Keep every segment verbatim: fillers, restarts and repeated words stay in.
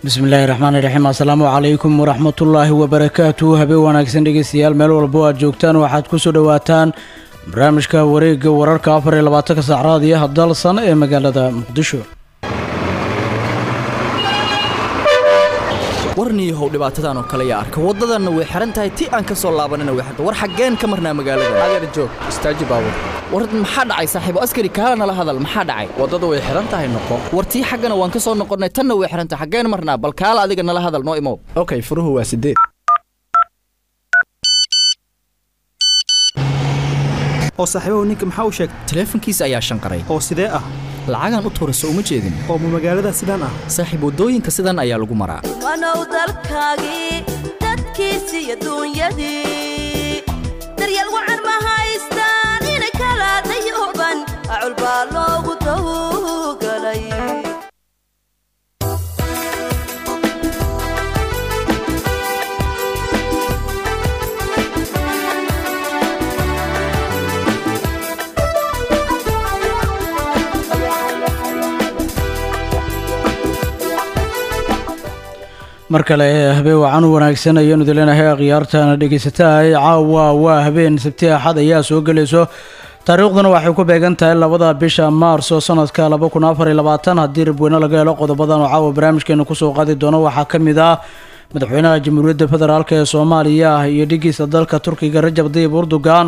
بسم الله الرحمن الرحيم السلام عليكم ورحمة الله وبركاته هبي wanaagsan dhegeystayaal meel walba aad joogtaan waxaad ku soo dhawaataan barnaamijka wareegga wararka afar iyo labaatan saacadood iyo hadal sano ee magaalada Muqdisho warniyo how dhibaatadan oo kale yaa arka wadadan way xiran tahay tii aan ka soo laabanana way xirta war xageen ka marnaa magaalada adeer joog istaaji baabur war maxaa dhacay saaxiibo askari kaalana la hadal maxaa dhacay wadada way xiran tahay noqo war tii xagana waan ka soo noqonay tan way xiran tahay xageen marnaa bal kaala adiga nala hadal noo imo okay furuhu waa sideed oo saaxiibo ninka maxaa u sheegay teleefankiisa ayaa shanqaray oo sidee ah lacagan u tuurayso uma jeedin oo magaalada sidaan ah saaxiib wadooyinka sidan ayaa lagu maraa wanow dalkaagi dadkiisa iyo duunyadii daryeel wacan ma haystaan inay kala dayooban acul baa loogu dawgalay markale habeen wacan wanaagsan ayaan idileenahay qiyaartana dhageysataay caawa waa habeen sabti axad ayaa soo galayso taariikhduna waxay ku beegan tahay labada bisha maarso sanadka laba kun afar iyo labaatan haddii rabweyne laga helo qodobadan oo caawa barnaamijkeena kusoo qaadi doono waxaa ka mid ah madaxweynaha jamhuuriyadda federaalk ee soomaaliya iyo dhigiisa dalka turkiga Rajab Tayyip Erdogan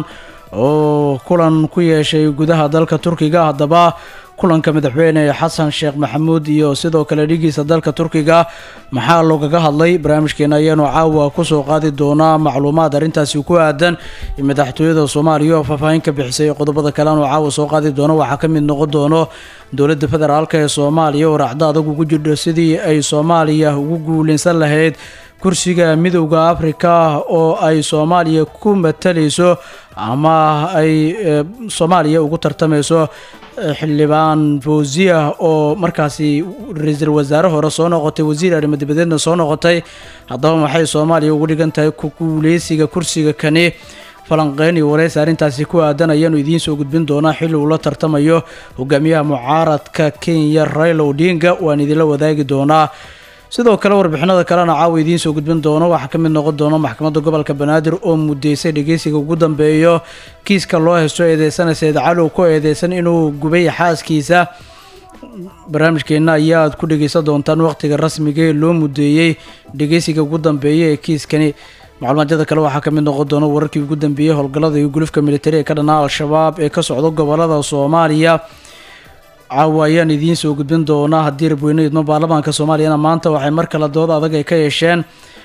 oo kulan ku yeeshay gudaha dalka turkiga haddaba kulanka madaxweyne xasan sheekh maxamuud iyo sidoo kale dhigiisa dalka turkiga maxaa loogaga hadlay barnaamijkeena ayaanu caawa ku soo qaadi doonaa macluumaad arrintaasi ku aadan madaxtooyada Soomaaliya oo faahfaahin ka bixisay qodobada kale oo caawa soo qaadi doono waxaa ka mid noqon doono dowladda federaalka ee Soomaaliya oo raacda adag ugu jirto sidii ay Soomaaliya ugu guuleysan lahayd kursiga midowga Afrika oo ay Soomaaliya ku matalayso ama ay Soomaaliya ugu tartamayso xildhibaan Fawziya oo markaasi ra'iisul wasaare hore soo noqotay wasiir arrimaha dibadda soo noqotay haddaba maxay Soomaaliya ugu dhigan tahay ku guuleysiga kursiga kani falanqeyn iyo wareys arrintaasi ku aadan ayaanu idiin soo gudbin doonaa xilli uu la tartamayo hogaamiyaha mucaaradka Kenya Raila Odinga waan idin la wadaagi doonaa sidoo kale warbixinada kalena caawa idiin soo gudbin doono waxa ka mid noqon doona maxkamadda gobolka Banaadir oo mudeysay dhageysiga ugu dambeeyo kiiska loo haysto eedeysana Said Cali ku eedeysan inuu gubay xaaskiisa barnaamijkeena ayaa ku dhageysan doontaan waqtiga rasmiga ee loo mudeeyay dhageysiga ugu dambeeyo ee kiiskani macluumaadada kale waxa ka mid noqon doona wararkii ugu dambeeyay howlgallada iyo gulufka militari ee ka dhanaa al-shabaab ee ka socdo gobolada Soomaaliya caawa ayaan idiin soo gudbin doonaa haddii rabweyne idmo baarlamaanka Soomaaliyana maanta waxay mar kale dood adag ay ka yeesheen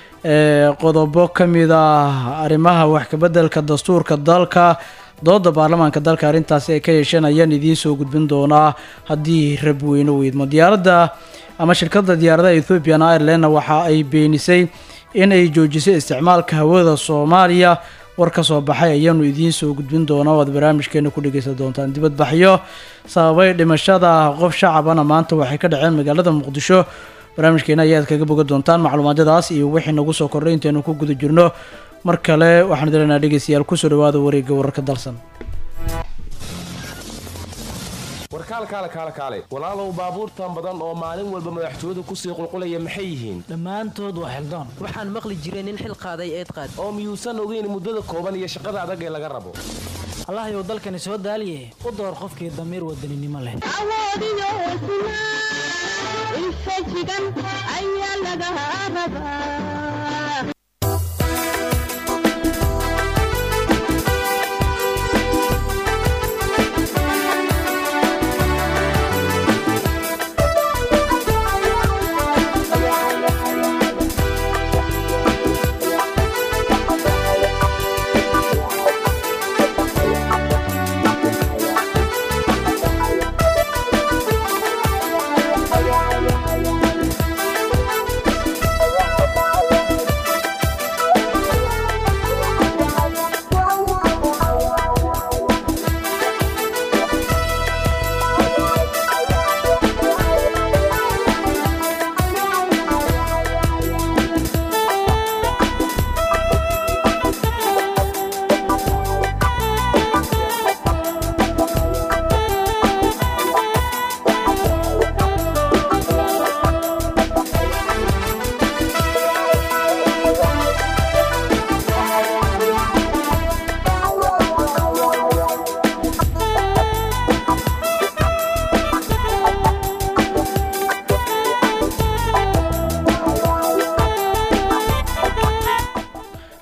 qodobo ka mid ah arrimaha wax ka beddelka dastuurka dalka dooda baarlamaanka dalka arrintaasi ay ka yeesheen ayaan idiin soo gudbin doonaa haddii rabweyne uu idmo diyaaradda ama shirkadda diyaaradaha Ethiopian Airlines waxa ay beenisay in ay joojisay isticmaalka hawada Soomaaliya war ka soo baxay ayaanu idiin soo gudbin doonaa wad barnaamijkeena ku dhageysan doontaan dibad baxyo sababay dhimashada qof shacabana maanta waxay ka dhaceen magaalada Muqdisho barnaamijkeena ayaad kaga boga doontaan macluumaadadaas iyo wixii nagu soo kordhay intaanu ku guda jirno mar kale waxaan dileynaa dhageystayaal ku soo dhawaada wareegga wararka dalsan warkaal kaale kaale kaale walaalow baabuurtan badan oo maalin walba madaxtooyadu ku sii qulqulaya maxay yihiin dhammaantood waa xildoon waxaan maqli jiray nin xil qaaday eed qaad oo miyuusan ogeyn muddada kooban iyo shaqada adag ee laga rabo allahayow dalkani soo daaliye u door qofkii damiir wadaninimo leh awoodiyo hesnaa infajigan ayaa laga rabaa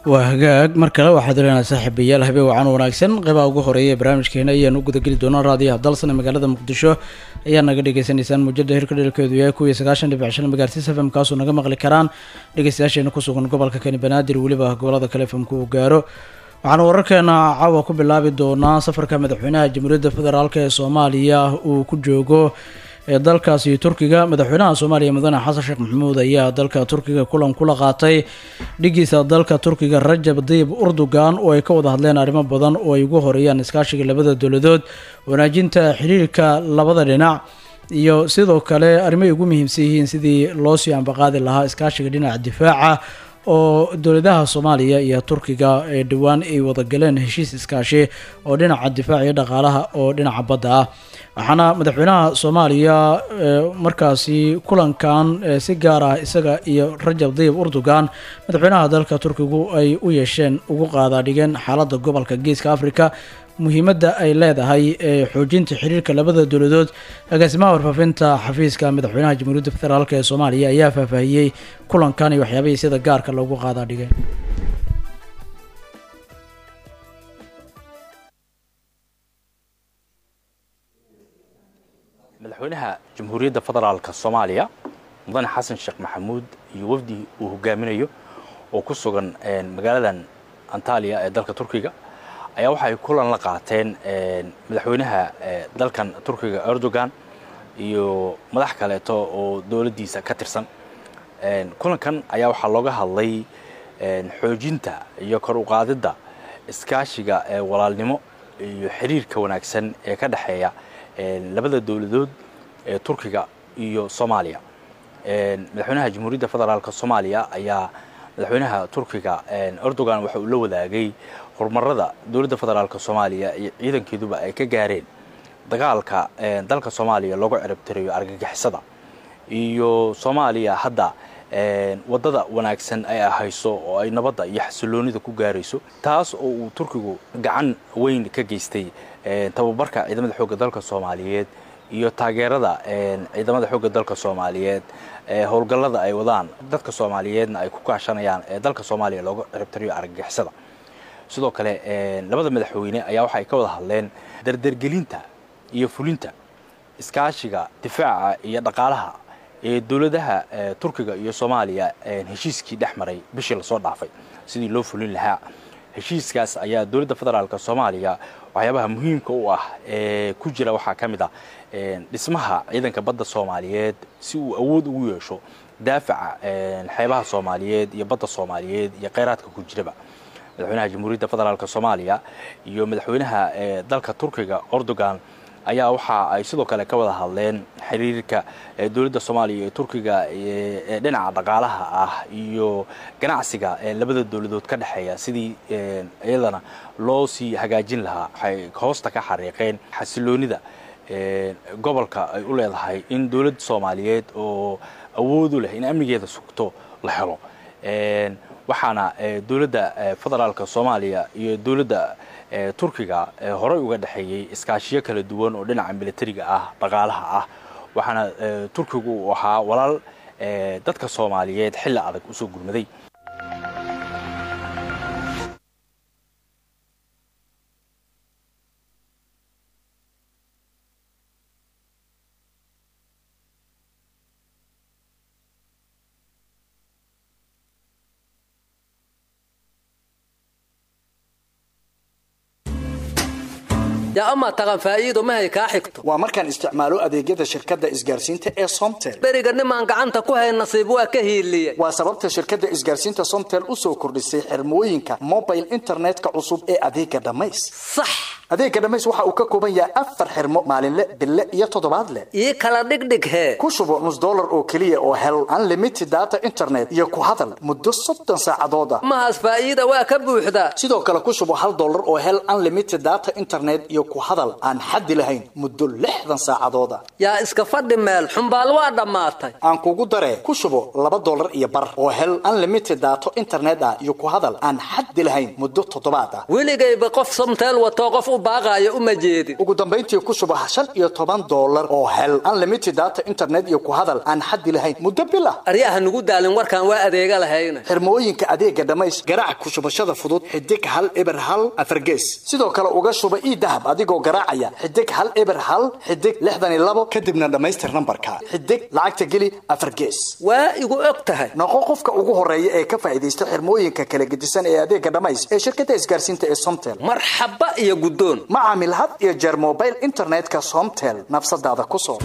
waa hagaag mar kale waxaad leedahay saaxiibayaal habeen wacan wanaagsan qeybaha ugu horeeya ee barnaamijkeena ayaan u gudageli doonaa raadiyaha dalsan ee magaalada muqdisho ayaa naga dhagaysanaysaan muujada hirka dhelkeedu yahay kuwii sagaashan dhibic shan megahertz f m kaasoo naga maqli karaan dhegeystayaasheena ku sugan gobolka kani banaadir weliba gobolada kale f m ku uu gaaro waxaana wararkeena caawa ku bilaabi doonaa safarka madaxweynaha jamhuuriyadda federaalk ee soomaaliya uu ku joogo ee dalkaasi turkiga. madaxweynaha soomaaliya mudane xasan sheekh maxamuud ayaa dalka turkiga kulan kula qaatay dhigiisa dalka turkiga rajab tayyib erdogan oo ay ka wada hadleen arrimo badan oo ay ugu horeeyaan iskaashiga labada dowladood, wanaajinta xiriirka labada dhinac iyo sidoo kale arrimo ay ugu muhiimsan yihiin sidii loo sii ambaqaadi lahaa iskaashiga dhinaca difaaca oo dowladaha soomaaliya iyo turkiga ee dhowaan ay wada galeen heshiis iskaashi oo dhinaca difaaca iyo dhaqaalaha oo dhinaca badda ah. waxaana madaxweynaha soomaaliya markaasi kulankan si gaar ah isaga iyo rajab tayyib erdogan madaxweynaha dalka turkigu ay u yeesheen ugu qaadaadhigeen xaaladda gobolka geeska afrika, muhiimadda ay leedahay ee xoojinta xiriirka labada dowladood. agaasimaha warfaafinta xafiiska madaxweynaha jamhuuriyadda federaalk ee soomaaliya ayaa faahfaahiyey kulankan iyo waxyaabihii sida gaarka loogu qaadaadhigeen. madaxweynaha jamhuuriyadda federaalka soomaaliya mudane xasan sheekh maxamuud iyo wafdi uu hogaaminayo oo ku sugan magaaladan Antalya ee dalka Turkiga ayaa waxay kulan la qaateen madaxweynaha dalkan Turkiga Erdogan iyo madax kale oo dawladdiisa ka tirsan. kulankan ayaa waxaa looga hadlay xoojinta iyo kor u qaadida iskaashiga ee walaalnimo iyo xiriirka wanaagsan ee ka dhaxeeya labada dawladood ee Turkiga iyo Soomaaliya. madaxweynaha jamhuuriyadda federaalka Soomaaliya ayaa madaxweynaha Turkiga Erdogan waxa uu la wadaagay horumarada dawladda federaalka Soomaaliya iyo ciidankeeduba ay ka gaareen dagaalka dalka Soomaaliya loogu cirib tirayo argagixisada iyo Soomaaliya hadda wadada wanaagsan ay ahayso oo ay nabadda iyo xasiloonida ku gaarayso, taas oo uu Turkigu gacan weyn ka geystay tababarka ciidamada xoogga dalka Soomaaliyeed iyo taageerada ciidamada xoogga dalka Soomaaliyeed ee howlgallada ay wadaan dadka Soomaaliyeedna ay ku kaashanayaan ee dalka Soomaaliya loogu cirib tirayo argagixisada. sidoo kale labada madaxweyne ayaa waxay ka wada hadleen dardargelinta iyo fulinta iskaashiga difaaca iyo dhaqaalaha ee dawladaha Turkiga iyo Soomaaliya heshiiskii dhexmaray bishii la soo dhaafay sidii loo fulin lahaa. heshiiskaas ayaa dawladda federaalka Soomaaliya waxyaabaha muhiimka u ah ee ku jira waxaa kamid ah dhismaha ciidanka badda Soomaaliyeed si uu awood ugu yeesho daafaca xeebaha Soomaaliyeed iyo badda Soomaaliyeed iyo kheyraadka ku jiraba. madaxweynaha jamhuuriyadda federaalka Soomaaliya iyo madaxweynaha dalka Turkiga Erdogan ayaa waxa ay sidoo kale ka wada hadleen xiriirka dawladda Soomaaliya iyo Turkiga ee dhinaca dhaqaalaha ah iyo ganacsiga ee labada dawladood ka dhaxeeya sidii iyadana loo sii hagaajin lahaa. waxay hoosta ka xariiqeen xasiloonida gobolka ay u leedahay in dawladda Soomaaliyeed oo awood u leh in amnigeeda sugto la helo. waxaana dawladda federaalka Soomaaliya iyo dawladda Turkiga horay uga dhaxeeyay iskaashiyo kala duwan oo dhinaca militariga ah, dhaqaalaha ah. waxaana Turkigu uu ahaa walaal dadka Soomaaliyeed xilli adag u soo gurmaday. يا أما تغن فايدو ما هي كاحكتو ومركان استعمالو أديجة شركة إسجارسينتا إيه سومتل بريغن ما قعنتا ku hay nasiib waa ka hiiliye waa sababta shirkadda isgaarsiinta Somtel u soo kordhisay xirmooyinka mobile internetka cusub ee adeega dhamays. sax adeega dhamays waxa uu ka kooban yahay afar xirmo maalinle bille iyo toddobaadle ii kala dhigdhig he ku shubo nus dollar oo kaliya oo hel unlimited data internet iyo ku hadal muddo soddon saacadood ah. ma has faa'iido waa ka buuxda sidoo kale ku shubo hal dollar oo hel unlimited data internet iyo ku hadal aan xad lahayn muddo lixdan saacadood ah. yaa iska fadhi meel xumbaal waa dhamaatay aan kugu daree ku shubo laba dollar iyo bar oo hel unlimited data internet ah iyo ku hadal aan xad lahayn muddo toddobaad ah. weligayba qof Somtel wato qof u u baaqaayo uma jeedin ugu dambayntii ku shubo shan iyo toban dollar oo hel unlimited data internet iyo ku hadal aan xaddi lahayn muddo bil ah aryaha nugu daalin warkaan waa adeega lahayna xirmooyinka adeega dhamays garaac ku shubashada fudud xidig hal eber hal afar gees sidoo kale uga shuba ii dahab adigoo garaacaya xidig hal eber hal xidig lixdan iyo labo kadibna dhamaystir nambarka xidig lacagta geli afar gees waa igu og tahay noqo qofka ugu horeeya ee ka faa'iideysta xirmooyinka kala gedisan ee adeega dhamays ee shirkadda isgaarsiinta ee Somtel marxaba iyo guddoon macaamil had iyo jeer mobile internetka Somtel nafsadaada ku soo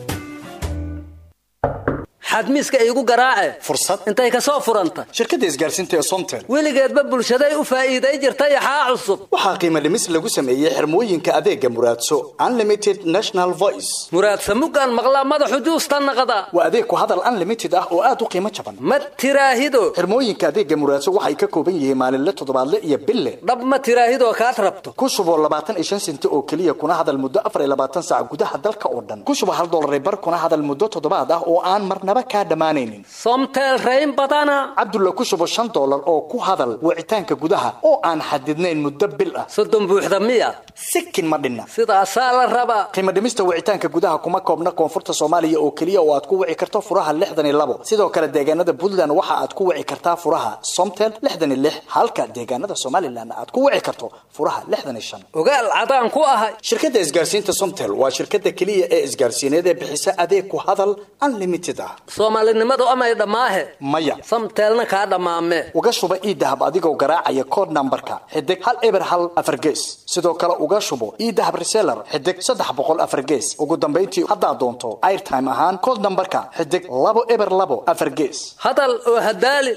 xadmiiska igu garaace fursad intay ka soo furanta shirkadda isgaarsiinta ee Somtel weligeedba bulshada u faa'iiday jirtay xaa cusub waxa qiimo dhimis lagu sameeyay xirmooyinka adeega Muraadso unlimited national voice Muraadso mugan maqlaa madaxu juusta naqada waa adeeg ku hadal unlimited ah oo aad u qiimo jaban ma tiraahido xirmooyinka adeega Muraadso waxay ka kooban yihiin maalinle toddobaadle iyo bille dhab ma tiraahido ka rabto ku shubo labaatan iyo shan senti oo kaliya kuna hadal muddo afar iyo labaatan saac gudaha dalka oo dhan ku shubo hal dollar bar kuna hadal muddo toddobaad ah oo aan marnaba ka dhamaanaynin Somtel rayn badana Abdullah ku shubo shan dollar oo ku hadal wicitaanka gudaha oo aan xadidnayn muddo bil ah soddon buuxda miya sikin ma dhinna sidaas la raba qiimo dhimista wicitaanka gudaha kuma koobna koonfurta Soomaaliya oo kaliya oo aad ku wici karto furaha lixdan iyo labo sidoo kale deegaanada Puntland waxa aad ku wici kartaa furaha Somtel lixdan iyo lix halka deegaanada Somaliland aad ku wici karto furaha lixdan iyo shan ogaal cadaan ku ahay shirkadda isgaarsiinta Somtel waa shirkadda kaliya ee isgaarsiineed ee bixisa adeeg ku hadal unlimited ah Soomaalinimadu ama ay dhamaahe maya Somtelna ka dhamaame uga shuba ii dahab adigoo garaacaya code numberka xidig hal eber hal afar gees sidoo kale uga shubo ii dahab reseller xidig saddex boqol afar gees ugu dambeyntii haddaad doonto airtime ahaan code numberka xidig labo eber labo afar gees hadal oo hadaali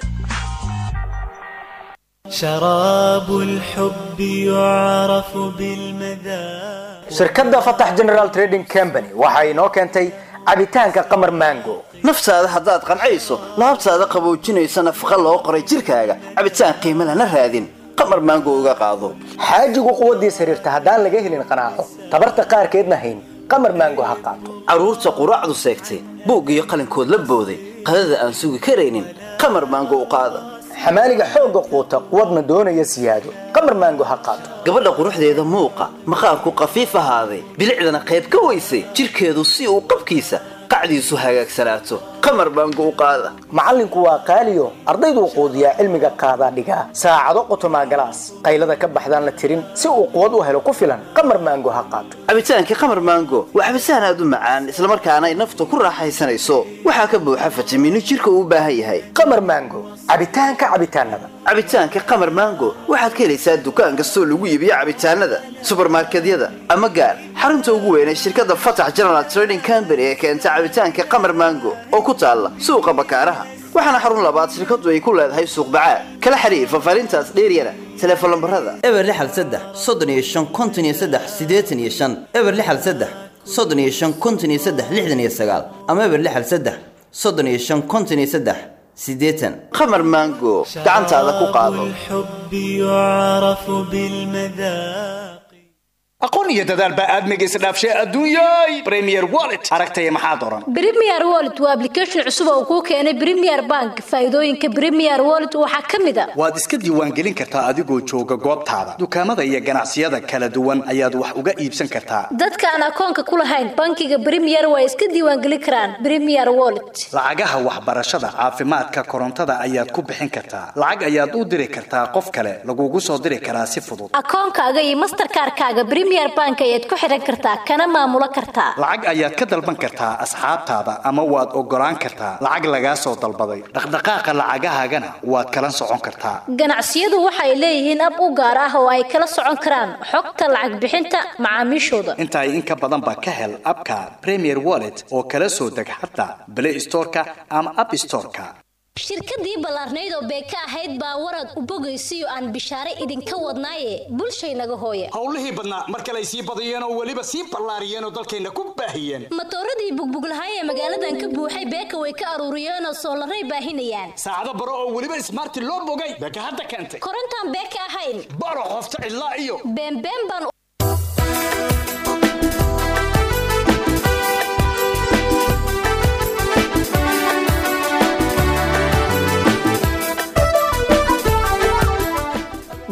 شراب الحب يعرف بالمذاق shirkadda Fatah General Trading Company waxa inoo keentay cabitaanka qamar mango naftaada haddaad qancayso laabtaada qaboojinaysa nafaqa loo qoray jirkaaga cabitaan qiimo lana raadin qamar mango uga qaado xaajigu quwadiisa xiriirta haddaan laga helin qanaaco tabarta qaarkeedna hayn qamar mango ha qaato caruurta quraacdu seegtay buug iyo qalinkood la booday qadada aan sugi karaynin qamar mango u qaada xamaaliga xoogga quuta quwadna doonaya siyaado qamar mango ha qaato gabadha quruxdeeda muuqa maqaarku qafiif ahaaday bilicdana qayb ka weysay jirkeedu si uu qabkiisa qacdiisu hagaagsanaato qamar mango u qaada macallinku waa qaaliyo ardaydu quudiyaa cilmiga qaada dhigaa saacado qotoma galaas qaylada ka baxdaan la tirin si uu quwad u helo ku filan qamar mango ha qaato cabitaanka qamar mango waa cabitaan aad u macaan isla markaana ay naftu ku raaxaysanayso waxaa ka buuxa fitamiino jirka uu u baahan yahay qamar mango cabitaanka cabitaanada cabitaanka qamar mango waxaad ka helaysaa dukaan kastoo lagu iibiyo cabitaanada supermarketyada ama gaar xarunta ugu weyn ee shirkadda Fatah General Trading Company ee keenta cabitaanka qamar mango oo ku taala suuqa bakaaraha waxaana xarun labaad shirkadu ay ku leedahay suuq bacaad kala xiriir fafaarintaas dheeriyana telefoon lambarada eber lixal saddex soddon iyo shan konton iyo saddex siddeetan iyo shan eber lixal saddex soddon iyo shan konton iyo saddex lixdan iyo sagaal ama eber lixal saddex soddon iyo shan konton iyo saddex siddeetan qamar mango gacantaada ku qaado الحب يعرف بالمذاق aqoon iyo dadaal baa aadmiga isdhaafshay adduunyay Premier Wallet aragtay maxaa doran Premier Wallet waa application cusub oo uu keenay Premier Bank faa'iidooyinka Premier Wallet waxa kamid ah waad iska diiwaan gelin kartaa adigoo jooga goobtaada dukaamada iyo ganacsiyada kala duwan ayaad wax uga iibsan kartaa dadka aan akoonka ku lahayn bankiga Premier way iska diiwaan gelin karaan Premier Wallet lacagaha waxbarashada caafimaadka korontada ayaad ku bixin kartaa lacag ayaad u diri kartaa qof kale lagugu soo diri karaa si fudud akoonkaaga iyo Mastercard-kaaga Premier Bank ayaad ku xiran kartaa kana maamulo kartaa lacag ayaad ka dalban kartaa asxaabtaada ama waad ogolaan kartaa lacag laga soo dalbaday dhaqdhaqaaqa lacagahaagana waad kala socon kartaa ganacsiyadu waxay leeyihiin ab u gaar ah oo ay kala socon karaan xogta lacag bixinta macaamiishooda inta ay in ka badan ba ka hel abka Premier Wallet oo kala soo deg xataa Play Store-ka ama App Store-ka shirkadii ballaarneyd oo beeka ahayd baa warad u bogaysiyo aan bishaare idinka wadnaaye bulshaynaga hooye howlihii badnaa mar kale ay sii badiyeen oo weliba sii ballaariyeen oo dalkeena ku baahiyeen matooradii bugbuglahay ee magaaladan ka buuxay beeka way ka aruuriyeen oo soolaray baahinayaan saacado baro oo weliba smart loo bogay beeka hadda keentay korontaan beeka ahayn baro qofta ilaa iyo beenbeen baan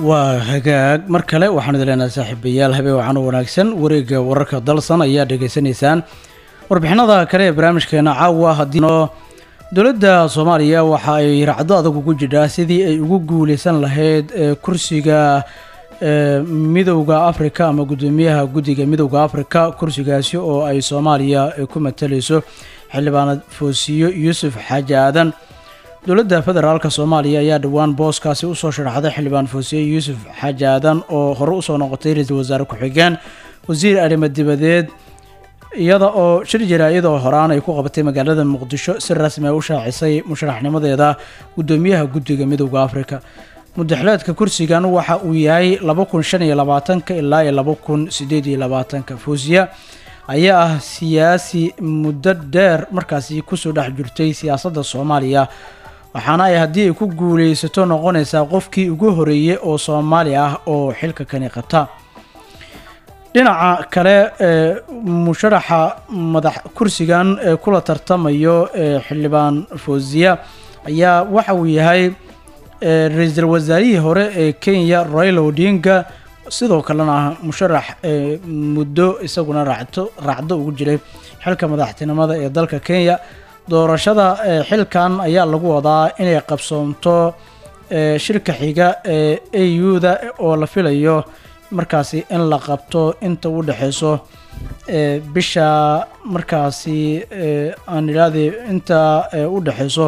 waa hagaag mar kale waxaan idin leenahay saaxiibayaal habeen wacan oo wanaagsan wareegga wararka dalsan ayaa dhegaysanaysaan warbixinada kale ee barnaamijkeena caawa haddii dowladda Soomaaliya waxa ay raacdo adag ugu jidhaa sidii ay ugu guuleysan lahayd kursiga midowga Afrika ama gudoomiyaha guddiga midowga Afrika kursigaasi oo ay Soomaaliya ku matalayso xildhibaanad Foosiyo Yuusuf Xaaji Aadan dowladda federaalka Soomaaliya ayaa dhawaan booskaasi u soo sharaxday xildhibaan Foosiyo Yuusuf Xaaji Aadan oo hore u soo noqotay ra'iisul wasaare ku-xigeen wasiir arrimaha dibadeed iyada oo shir jaraa'id oo horaan ay ku qabatay magaalada Muqdisho si rasmi ah u shaacisay musharaxnimadeeda gudoomiyaha guddiga midowga Afrika muddaxleedka kursigan waxa uu yahay laba kun shan iyo labaatan ilaa laba kun sideed iyo labaatan Foosiyo ayaa ah siyaasi muddo dheer markaasi ku soo dhex jirtay siyaasadda Soomaaliya waxaana ay haddii ay ku guuleysato noqonaysaa qofkii ugu horeeyay oo Soomaali ah oo xilka kani qabta dhinaca kale musharaxa madax kursigan kula tartamayo xildhibaan Foosiyo ayaa waxa uu yahay ra'iisul wasaarihii hore ee Kenya Raila Odinga sidoo kalena musharax muddo isaguna raacdo raacdo ugu jiray xilka madaxtinimada ee dalka Kenya doorashada xilkan ayaa lagu wadaa inay qabsoonto shirka xiga ee A U-da oo la filayo markaasi in la qabto inta u dhaxayso bisha markaasi aan ilaaday inta u dhaxayso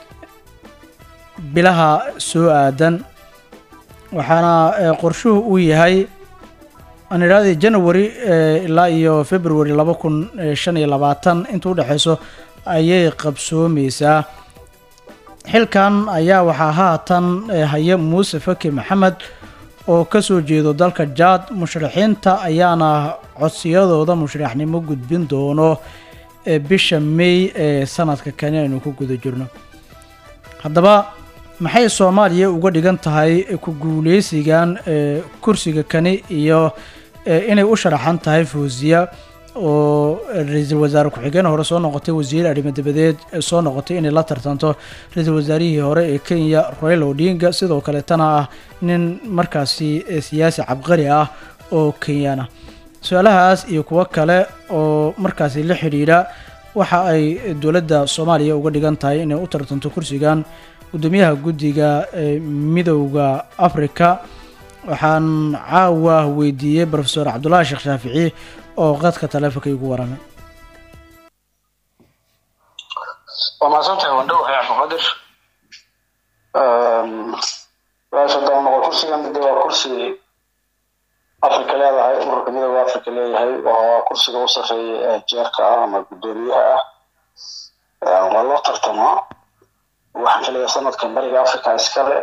bilaha soo aadan waxaana qorshuhu uu yahay aan ilaaday January ilaa iyo February laba kun shan iyo labaatan inta u dhaxayso ayay qabsoomeysaa xilkan ayaa waxaa haatan haya Muuse Faki Maxamed oo ka soo jeedo dalka Jaad musharaxiinta ayaana codsiyadooda musharaxnimo gudbin doono bisha May ee sanadka kan aynu ku guda jirno haddaba maxay Soomaaliya uga dhigan tahay ku guuleysigan kursiga kani iyo inay u sharaxan tahay Foosiyo oo ra'iisul wasaare ku-xigeen hore soo noqotay wasiir arrimaha dibadeed soo noqotay inay la tartanto ra'iisul wasaarihii hore ee Kenya Raila Odinga sidoo kale tana ah nin markaasi siyaasi cabqari ah oo Kenyana su'aalahaas iyo kuwa kale oo markaasi la xiriira waxa ay dowladda Soomaaliya uga dhigan tahay inay u tartanto kursigan gudoomiyaha guddiga midowga Afrika waxaan caawa weydiiyay Professor Cabdullaahi Sheekh Shaafici oo qadka taleefanka igu waramay وما صرت وندوه يا عبد لا صدق أنا كرسي عند دوا كرسي أفريقيا لا هاي أمور كمية أفريقيا هاي وهو كرسي وصل في جيركا أما بدوريها والله ترتمى وحن في السنة كان بري أفريقيا إسكال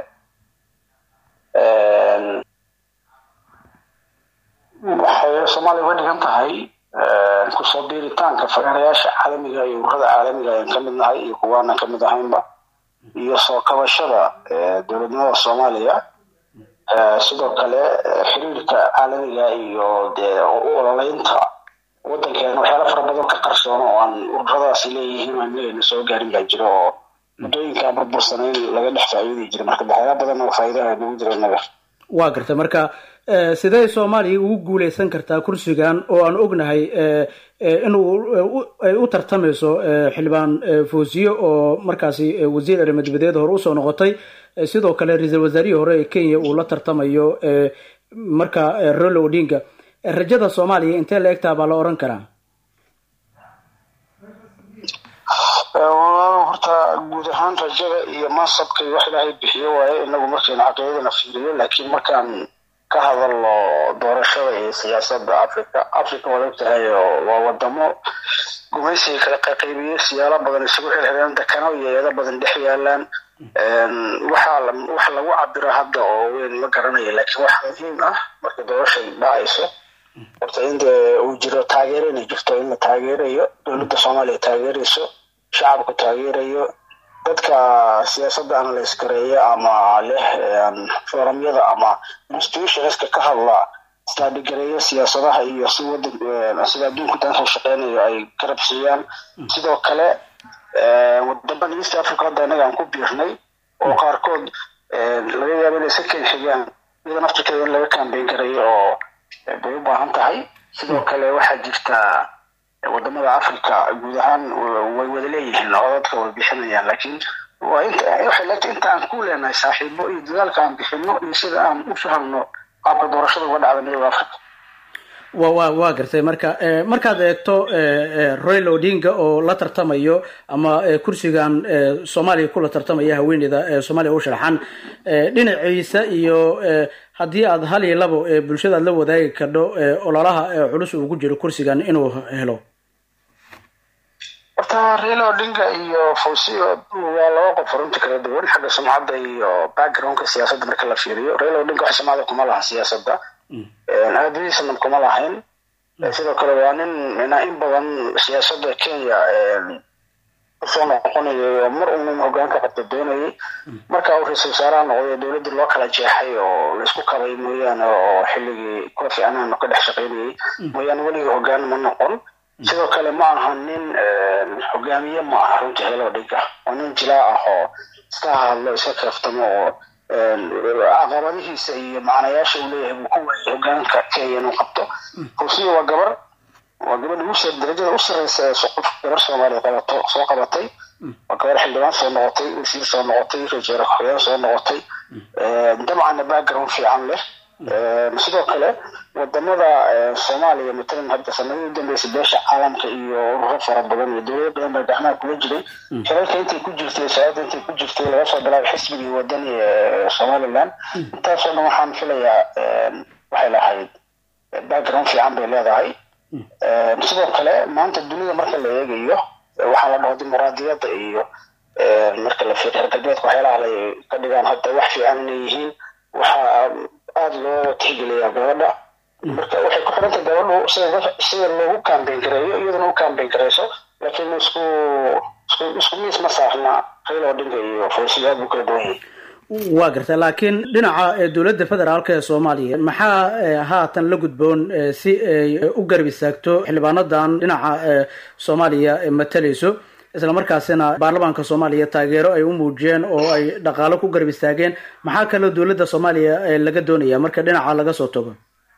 waxay Soomaaliya wadi kan tahay ku soo diiritaanka fagarayaasha caalamiga iyo ururada caalamiga ee kamid nahay iyo kuwaana kamid ahaynba iyo soo kabashada dowladnimada Soomaaliya sidoo kale xiriirka caalamiga iyo ololaynta wadankeena waxyaalo fara badan ka qarsoon oo aan ururadaasi leeyihiin aan soo gaarin baa jiro oo muddooyinka burbursaneen laga dhex faa'iideeyay jira marka waxyaalo badan oo faa'iido ah ugu jira naga waa garta marka sidee Soomaaliya ugu guuleysan kartaa kursigan oo aan ognahay inuu u tartamayso xildhibaan Foosiyo oo markaasi wasiir arrimaha dibadeed hore u soo noqotay sidoo kale ra'iisul wasaarihii hore ee Kenya uu la tartamayo marka Raila Odinga rajada Soomaaliya intee la egtaa baa la oran karaa horta guud ahaan rajada iyo mansabka wax ilaahay bixiyo waaye inagu markaan aqoonina fiiriyo laakiin markaan ka hadalno doorashada iyo siyaasadda Afrika Afrika wada tahay waa wadamo gumaysiga kala qaybiyay siyaalo badan isugu xirxireen dakano iyo yada badan dhex yaalaan waxa wax lagu cabiro hadda oo weyn ma garanayo laakiin wax muhiim ah marka doorashada dhacayso horta inta uu jiro taageero in jirto in la taageerayo dowladda Soomaaliya taageerayso shacabku taageerayo dadka siyaasadda analyze gareeya ama leh foorumyada ama institutionska ka hadla study gareeya siyaasadaha iyo sida adduunka tan soo shaqeynayo ay karabsiyaan sidoo kale wadamada East Africa hadda anaga aan ku biirnay oo qaarkood laga yaabo inay second xigaan iyada naftirkeeda in laga kaambeyn karayo oo bay u baahan tahay sidoo kale waxaa jirta wadamada Afrika guud ahaan way wada leeyihiin codadka way bixinayaan laakiin waa inta waxay leedahay inta aan ku leenahay saaxiibo iyo dadaalka aan bixino iyo sida aan u fahamno qaabka doorashada uga dhacda midowga Afrika waa waa waa gartay marka markaad eegto Raila Odinga oo la tartamayo ama kursigan Soomaaliya kula tartamaya haweeneyda Soomaaliya oo sharaxan dhinaciisa iyo haddii aad hal iyo labo bulshada la wadaagi kardo ololaha culus ugu jiro kursigan inuu helo horta Raila Odinga iyo Fawzia waa laba qof runtii kala duwan xagga sumcadda iyo backgroundka siyaasadda marka la fiiriyo Raila Odinga waxa sumcadda kuma laha siyaasadda aadaysan kuma lahayn sidoo kale waa nin in badan siyaasadda Kenya soo noqonayo mar uu hoggaanka qabta doonayay marka uu ra'iisul wasaaraha noqday dawladda loo kala jeexay oo la isku qabay mooyaan oo xilligii Kofi Annan ka dhex shaqeynayay mooyaan waliga hoggaan ma noqon sidoo kale ma aha nin hogaamiye ma aha runtii Raila Odinga waa nin jilaa ah oo iska hadlo iska kaftamo oo aqabadihiisa iyo macnayaasha uu leeyahay uu ku waayay hoggaanka Kenya inuu qabto Fawzia waa gabar waa gabadha ugu soo darajada u sareysa ee gabar Soomaaliya qabato soo qabatay waa gabar xildhibaan soo noqotay wasiir soo noqotay ra'iisul wasaare soo noqotay dabcan background fiican leh sidoo kale wadamada Soomaaliya matalan hadda sanadii dambeysay beesha caalamka iyo ururo fara badan iyo dawlado badan baa gacmaha kula jiray xelalka intay ku jirtay saacada intay ku jirtay laga soo bilaabay xisbigii wadani ee Somaliland intaasoo dhan waxaan filayaa waxay lahayd background fiican bay leedahay sidoo kale maanta dunida marka la eegayo waxaa la dhaho dimuqraadiyadda iyo marka la fiiriyo galbeedka waxyaalaha la ka dhigaan hadda wax fiican inay yihiin waxaa aad loo tixgeliyaa gabadha marka waxay ku xiran tahay gabadhu sida sida loogu kaambeyn gareeyo iyaduna u kaambeyn gareyso laakiin isku isku isku miis ma saarna Raila Odinga iyo Fawzia buu kala duwan yahay waa gartay laakiin dhinaca dawladda federaalka ee Soomaaliya maxaa haatan la gudboon si ay u garab istaagto xildhibaanadan dhinaca Soomaaliya matalayso isla markaasina baarlamaanka Soomaaliya taageero ay u muujiyeen oo ay dhaqaale ku garab istaageen maxaa kale dawladda Soomaaliya laga doonayaa marka dhinaca laga soo tago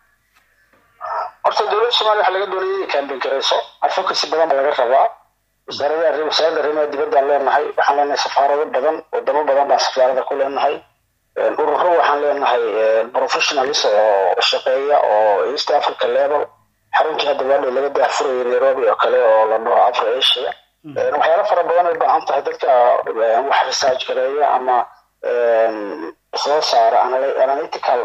horta dawladda Soomaaliya waxa laga doonayay campaign gareyso advocacy badan laga rabaa wasaaradda wasaaradda arrimaha dibadda leenahay waxaan leenahay safaarado badan wadamo badan baa safaarada ku leenahay ururo waxaan leenahay professionals oo shaqeeya oo East Africa level xaruntii hadda waa laga daahfuray Nairobi oo kale oo la dhaho Afro Asia waxyaalo fara badan ay baahan tahay dadka wax research gareeya ama soo saara analytical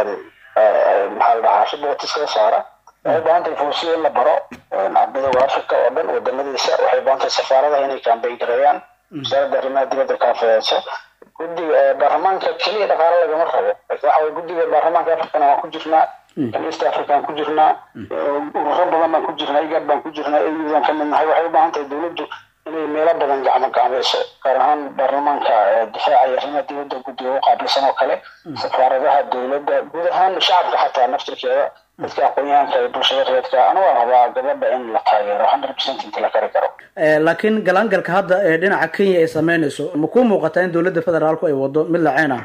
maxaa la dhahaa report soo saara waxay baahan tahay Fawzia in la baro ardayda Afrika oo dhan wadamadiisa waxay baahan tahay safaaradaha inay campaign gareeyaan wasaaradda arrimaha dibadda ka faa'iideyso guddiga baarlamaanka kaliya dhaqaale lagama rabo waxa way guddiga baarlamaanka Afrikana waan ku jirnaa East Africa ku jirnaa ururo badan baan ku jirnaa igad baan ku jirnaa iyadoo ka mid nahay waxay u baahan tahay dawladdu inay meelo badan gacmo gacmayso gaar ahaan baarlamaanka difaaca iyo arrimaha dibadda guddiga u qaabilsan oo kale safaaradaha dawladda guud ahaan shacabka xataa naftirkeeda dadka aqoonyahanka iyo bulshada reerka ana waa rabaa gabadha in la taageero one hundred percent inta la kari karo laakiin galaangalka hadda ee dhinaca Kenya ay sameynayso ma ku muuqataa in dawladda federaalku ay wado mid la ceen ah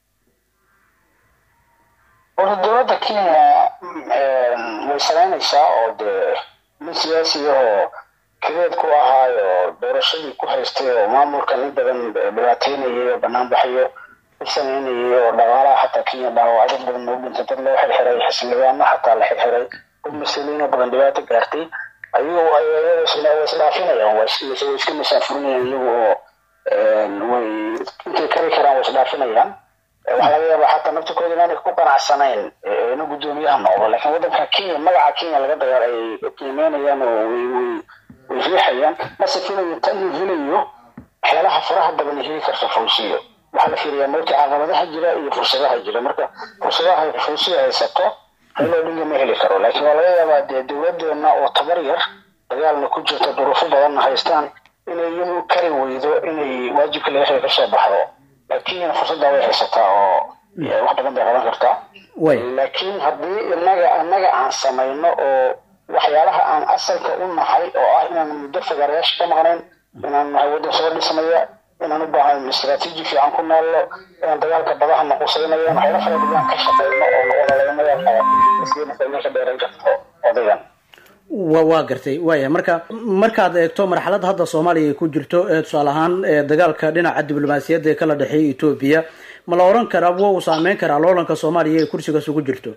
oo dawladda Kenya way sameynaysaa oo de mid siyaasi oo kireed ku ahaayo doorashadii ku haystay oo maamulka in badan dhibaateynayo banaan baxayo sameynayay oo dhaqaalaha xataa Kenya dhaawacyo badan oo dhintay dad loo xirxiray xisbiyaana xataa la xirxiray mas'uuliyiin badan dhibaato gaartay ayuu ayuu isdhaafinayaan waa iska masaafurinayaan iyagoo way intay kari karaan waa isdhaafinayaan waxaa laga yaabaa xataa naftikooda inaanay ku qanacsanayn inuu guddoomiyaha noqdo laakiin waddanka Kenya magaca Kenya laga dagaal ay qiimeynayaan oo way way riixayaan mase filayo tan helayo waxyaalaha faraha badan heli karta Fawzia waxaa la fiiriyaa marka caqabadaha jira iyo fursadaha jira marka fursadaha Fawzia haysato Raila Odinga ma heli karo laakiin waa laga yaabaa dee dawladdeena oo tabar yar dagaalna ku jirta duruufo badan haystaan inay iyagu kari weydo inay waajibka laga ka soo baxdo laakiin fursadda way haysataa oo wax badan bay qaban kartaa laakiin haddii innaga annaga aan samayno oo waxyaalaha aan asalka u nahay oo ah inaan muddo fagaareyaasha ka maqnayn inaan nahay waddan soo dhismaya inaan u baahan istaraatiiji fiican ku naallo inaan dagaalka badaha noqusaynayo waxyaala fara badan ka shaqeyno oo noqonalaynayaa qaba isdiina meesha dheeran karto odagan wa waa gartay waaya marka markaad eegto marxalada hadda Soomaaliya ku jirto ee tusaale ahaan dagaalka dhinaca diblomaasiyadda ee kala dhaxeeya Ethiopia ma la oran karaa waa uu saameyn karaa loolanka Soomaaliya ee kursiga ugu jirto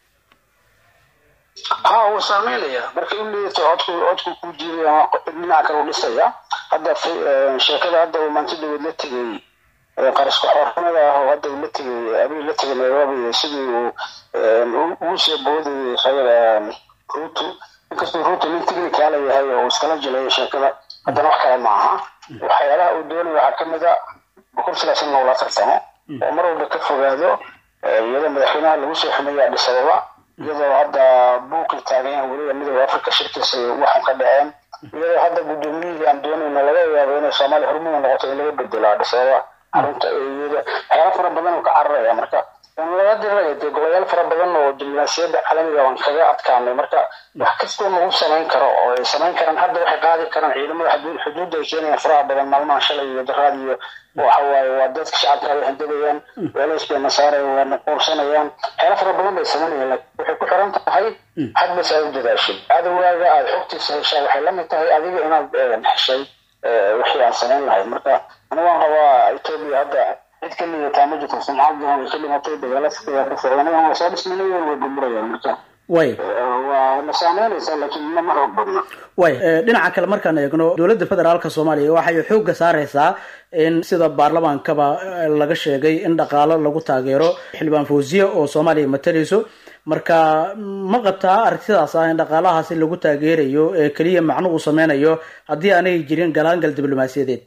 ها وسامينيا markii uu leeyahay codku codku ku jiray dhinaca kale u dhisaya hadda shirkada hadda uu maanta dawlad la tagay qarashka xornimada ah oo hadda la tagay abin la tagay Nairobi sidii uu uu soo booday khayr ruutu inkastoo ruutu nin technical yahay oo iskala jilay shirkada hadda wax kale ma aha waxyaalaha uu doonayo waxa kamid ah kursigaas in loo tartamo oo mar walba ka fogaado iyada madaxweynaha lagu soo xumeeyaa dhisaba iyadoo hadda buuqi taagan waliba midowga Afrika shirkiisa waxaan ka dhaceen iyadoo hadda gudoomiyaha aan doonayno laga yaabo inay Soomaaliya hormuud noqoto in laga bedelo dhisaba arrinta iyada ayaa fara badan oo ka cararaya marka in laga diray golayaal fara badan oo diblomaasiyadda caalamiga ah kaga adkaanay marka wax kasta oo lagu sameyn karo oo ay sameyn karaan hadda waxay qaadi karaan ciidamada xuduud xuduudda Kenya fara badan maalmaha shalay iyo daraad iyo waxa waaye waa dadka shacabka ay handadayaan weelasha masaare oo qorsanayaan xeelad fara badan bay sameynayaan waxay ku xiran tahay hadba soo dadaashay adawaaga aad xogtiisa heshay waxay la mid tahay adiga inaad heshay wixii aan sameyn lahayd marka aniga waan rabaa Ethiopia hadda cid kaliya taamajid Soomaaliya oo kalimatay dagaalada ka socdaan oo soo dhismayeen way gumburayaan marka way waa nasaameynaysa laakiin ma mar badna way dhinaca kale markaan eegno dawladda federaalka Soomaaliya waxay xoog saaraysaa in sida baarlamaankaba laga sheegay in dhaqaale lagu taageero xildhibaan Fawziya oo Soomaaliya matalayso marka ma qabtaa aragtidaas ah in dhaqaalahaasi lagu taageerayo ee kaliya macno uu sameynayo haddii aanay jirin galaangal diblomaasiyadeed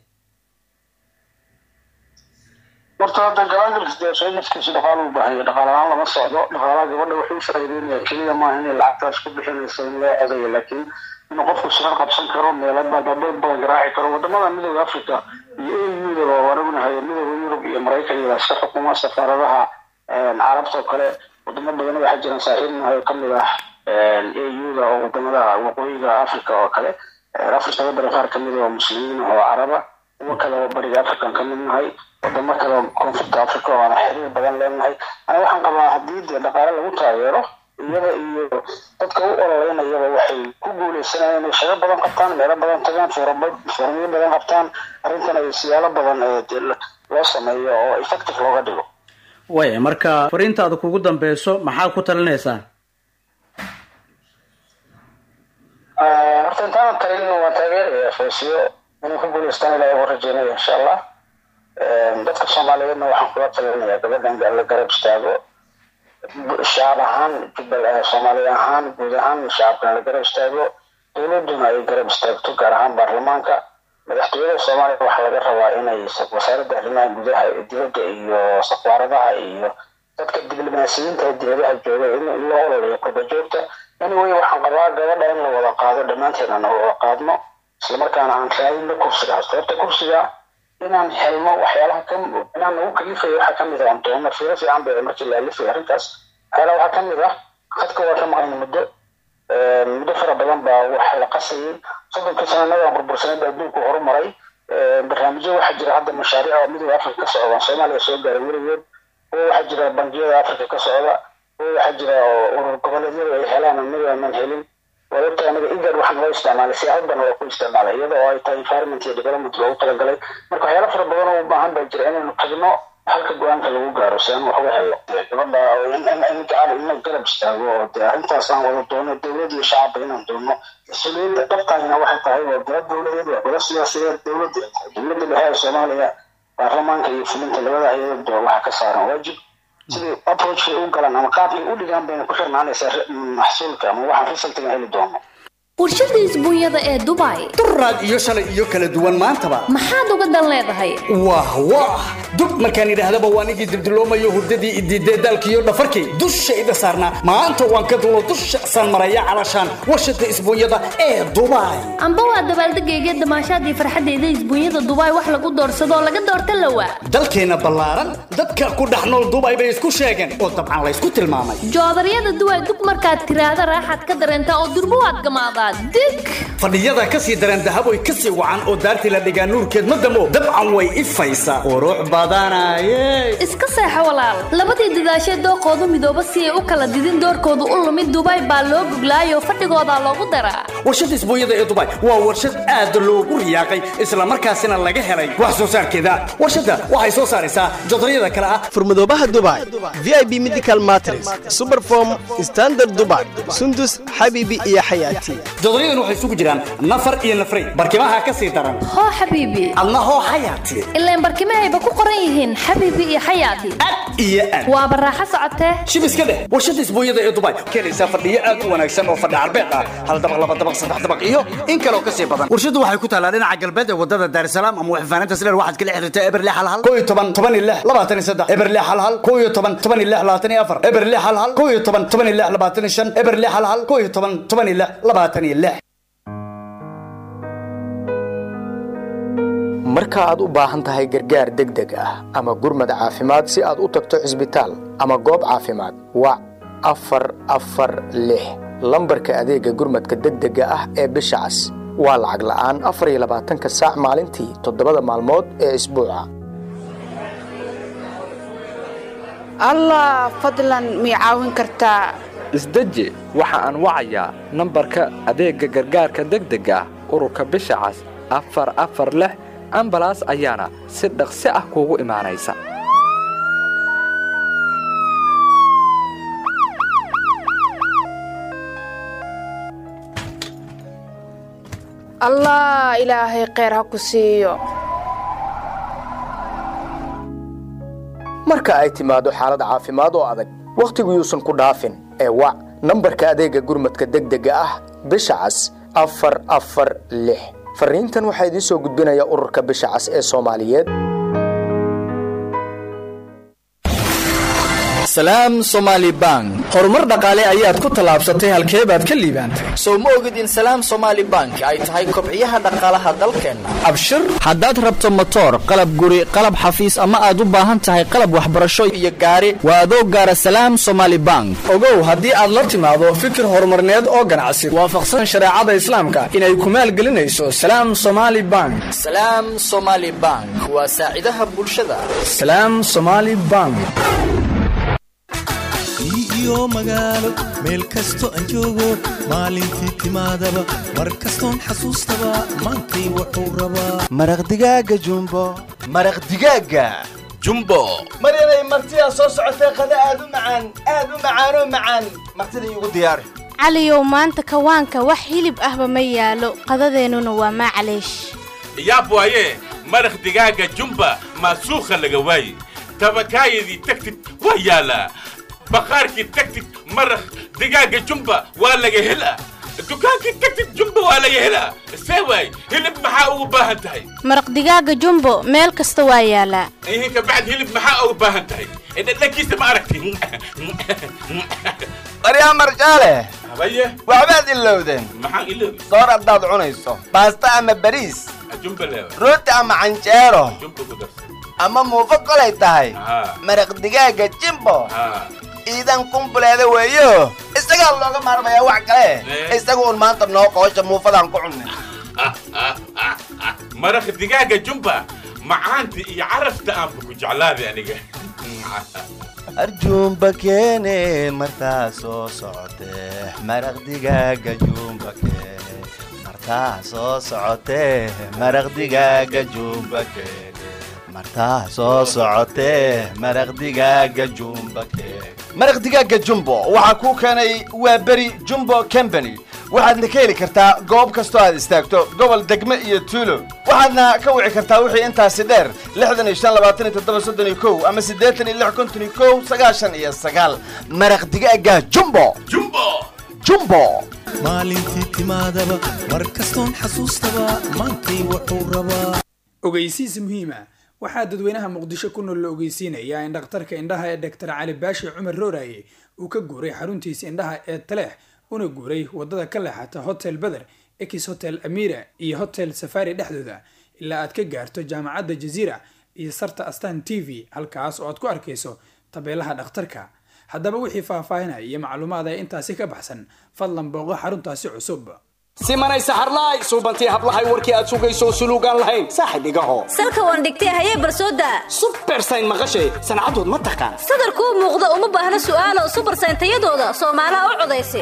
horta hadda galaangalka sayniskiisa dhaqaale u baahan yahay dhaqaalahaan lama socdo dhaqaalaha gabadha wuxuu faa'iideynayaa kaliya ma in lacagtaas ku bixinayso in loo codayo laakiin in qofku shaqo qabsan karo meelaha badan badan garaaci karo wadamada midowga Afrika iyo E U da waragnahay midowga Yurub iyo Mareykanka iyo iska xukuuma safaaradaha carabta kale wadamo badan waxa jiraan saaxiibnahay kamid ah E U da oo wadamada waqooyiga Afrika oo kale Afrika wadamo qaar kamid ah muslimiin oo caraba oo kale oo bariga Afrika kamid nahay wadamo kale oo koonfurta Afrika oo aan xiriir badan leenahay ana waxaan qabaa haddii dhaqaale lagu taageero iyada iyo dadka u ololeynaya waxay ku guuleysanayaan inay shaqo badan qabtaan meelo badan tagaan fooramo badan qabtaan arrintan ay siyaalo badan ee loo sameeyo oo effective looga dhigo way marka fariintaada kugu dambayso maxaa ku talinaysaa ah horta intaan talin waa taageeraya Fawziya inuu ku guuleystaan ilaa ugu rajeynayo insha Allah dadka Soomaaliyeedna waxaan kula talinayaa gabadhan la garab istaago shacab ahaan jubbaland Soomaaliya ahaan guud ahaan shacabka la garab istaago dowladuna ay garab istaagto gaar ahaan baarlamaanka madaxtooyada Soomaaliya waxa laga rabaa inay wasaaradda arrimaha gudaha dibadda iyo safaaradaha iyo dadka diblomaasiyiinta dibadaha jooga in loo ololeeyo qodobada joogta anyway waxaan qabaa gabadha in la wada qaado dhamaanteedna oo qaadno isla markaana aan raadino kursiga sababta kursiga inaan helno waxyaalaha ka inaan ugu kalifayo waxa kamid ah doona fiiro fiican bay markii la alifay arrintaas hala waxa kamid ah khadka waa ka maqan muddo muddo fara badan baa wax la qasayay soddonka sanadada burbursanada adduunku horumaray barnaamijyo waxa jira hadda mashaariic oo midowga Afrika ka socda Soomaaliya soo gaaray weligeed oo waxa jira bangiyada Afrika ka socda oo waxa jira urur goboleedyada ay helaan midowga helin ولكن أنا إذا واحد ما يستعمل سياحة بنا وكل استعمال إذا أي تاي environment development لو تلا قلي مركو هلا فرق بدنا وباهم بجري أنا نقدمه halka go'aanka lagu gaaro saan wax uga helo gabadha in in gaar in garab istaago intaas aan wada doono dawladda iyo shacabka inaan doono suuliyiinta dhabtaana waxay tahay waa dawladeed waa siyaasiyiin dawladda dawladda dhexe Soomaaliya baarlamaanka iyo fulinta labada hay'adood waxa ka saaran waajib sidii approach u galan ama qaabkii u dhigaan bayna ku xirnaanaysaa maxsuulka ama waxa resultiga heli doono warshada isbuunyada ee Dubai duraad iyo shalay iyo kala duwan maantaba maxaad uga dan leedahay wah wah dub markaan idhaahdaba waan igi dibdiloomayo hurdadii ididee dalkiyo dhafarkii dushayda saarnaa maanta waan ka dulo dusha san maraya calashaan warshada isbuunyada ee Dubai amba waa dabaaldegayga damaashadii farxadeeda isbuunyada Dubai wax lagu doorsado laga doorta lawa dalkeena ballaaran dadka ku dhaxnool Dubai bay isku sheegeen oo dabcan la isku tilmaamay joodariyada Dubai dub markaad tiraahdo raaxad ka dareenta oo durbo aad gamaada waa dig. fadhiyada ka sii daran dahab way ka sii wacan oo daartii la dhigaa nuurkeed ma damo dabcan way ifaysaa qurux badanaye iska seexo walaal labadii dadaashee dooqoodu midooba si ay u kala didin doorkoodu u lumid Dubai baa loo guglaayoo fadhigooda loogu daraa warshada isbuunyada ee Dubai waa warshad aad loogu riyaaqay isla markaasina laga helay wax soo saarkeeda warshada waxay soo saaraysaa jodariyada kala ah furmadoobaha Dubai V I P Medical Mattress Superform Standard Dubai Sundus Habibi iyo Hayati jodariyadan waxay isugu jiraan nafar iyo nafray barkimaha ka sii daran hoo Habibi Allah hoo Hayati ileen barkimahayba ku qoran yihiin Habibi iyo Hayati iyo aad waa baraaxo socotee shibiska leh warshada isbuunyada ee Dubai keenaysa fadhiyo aad u wanaagsan oo fadhi arbeed ah hal dabaq laba dabaq saddex dabaq iyo in kale oo ka sii badan warshadu waxay ku taalaa dhinaca galbeed ee wadada Dar es Salaam ama waxfaanaynta Sileer waxaad kala xiriirtaa Eberle hal hal koob iyo toban toban iyo lix labaatan iyo saddex Eberle hal hal koob iyo toban toban iyo lix labaatan iyo afar Eberle hal hal koob iyo toban toban iyo lix labaatan iyo shan Eberle hal hal koob iyo toban toban iyo lix labaatan iyo lix marka aad u baahan tahay gargaar degdeg ah ama gurmad caafimaad si aad u tagto cisbitaal ama goob caafimaad wac afar afar lix lambarka adeega gurmadka degdega ah ee bisha cas waa lacag la'aan afar iyo labaatanka saac maalintii toddobada maalmood ee isbuuca allah fadlan mi caawin kartaa isdeji waxa aan wacayaa nambarka adeega gargaarka degdega ah ururka bisha cas afar afar lix ambalaas ayaana si dhaqsi ah kuugu imaanaysa allah ilaahay kheyr ha ku siiyo marka ay timaado xaalad caafimaad oo adag wakhtigu yuusan ku dhaafin ee wac nambarka adeega gurmadka degdega ah bisha cas afar afar lix fariintan waxaa idiin soo gudbinaya ururka bisha cas ee Soomaaliyeed salaam Somali Bank horumar dhaqaale ayaad ku talaabsatay halkee baad ka liibaantay soo ma ogid in salaam Somali Bank ay tahay kobciyaha dhaqaalaha dalkeena abshir haddaad rabto motor qalab guri qalab xafiis ama aad u baahan tahay qalab waxbarasho iyo gaari waa adoo gaara salaam Somali Bank ogow haddii aad la timaado fikir horumarneed oo ganacsi waafaqsan shariicada islaamka inay ku maalgelinayso salaam Somali Bank salaam Somali Bank waa saacidaha bulshada salaam Somali Bank iyo magaalo meel kasto aan joogo maalintii timaadaba mar kastoon xasuustaba maantay wuxuu rabaa maraq digaaga jumbo maraq digaaga jumbo maryanay martidaa soo socotay qada aad u macaan aad u macaanoo macaan martida iigu diyaari caliyow maanta kawaanka wax hilib ahba ma yaalo qadadeennuna waa maclaysh yaab waaye maraq digaaga jumba maasuukha laga waaye tabakaayadii tagtid waa yaalaa بقارك تكتك مرخ دقاق جنبه ولا يهلا دكاك تكتك جنبه ولا يهلا سوي هلب محاو باهنتهي مرق دقاق جنبه ميل كستوايا لا هيك بعد هلب محاو باهنتهي إذا لك يسمع عرفتي أريا مرجالة هبيه وعباد اللودين محا اللودين صار أداد عنيسو باستا أما بريس جنبه لا روتي أما عنجيرو جنبه قدرس أما موفق لي تاي مرق دقاق جنبه iidan kumbuleeda weeyo isaga looga maarmaya wax kale isaga uu maanta noo qoosha muufadan ku cunay maraq digaaga jumba macaanti iyo carafta aan ku jeclaaday aniga arjumba keene martaa soo socotee maraq digaaga jumba keene martaa soo socotee maraq digaaga jumba keene martaa soo socotee maraq digaaga jumba keene maraq digaaga jumbo waxaa kuu keenay waa beri jumbo company waxaadna ka heli kartaa goob kastoo aad istaagto gobol degme iyo tuulo waxaadna ka wici kartaa wixii intaasi dheer lixdan iyo shan labaatan iyo toddoba soddon iyo kow ama siddeetan iyo lix konton iyo kow sagaashan iyo sagaal maraq digaaga jumbo jumbo jumbo maalintii timaadaba mar kastoon xasuustaba maantay wuxuu rabaa ogeysiis muhiima waxaa dadweynaha muqdisho ku nool la ogeysiinayaa in dhakhtarka indhaha ee doctor cali baashi cumar rooraye uu ka guuray xaruntiisa indhaha ee taleex una guuray wadada ka leexata hotel beder ex hotel amira iyo hotel safari dhexdooda ilaa aad ka gaarto jaamacadda jaziira iyo sarta astaan t v halkaas oo aad ku arkayso tabeelaha dhakhtarka haddaba wixii faahfaahinaya iyo macluumaad ay intaasi ka baxsan fadlan booqo xaruntaasi cusub simanay saxarlaay suubantii hablahay warkii aad sugayso suluugaan lahayn saaxib igaho salka waan dhigtay hayee barsooda supersayn maqashay sancadood ma taqaan sadarkuu muuqda uma baahna su'aalo supersayn tayadooda soomaalaha u codaysay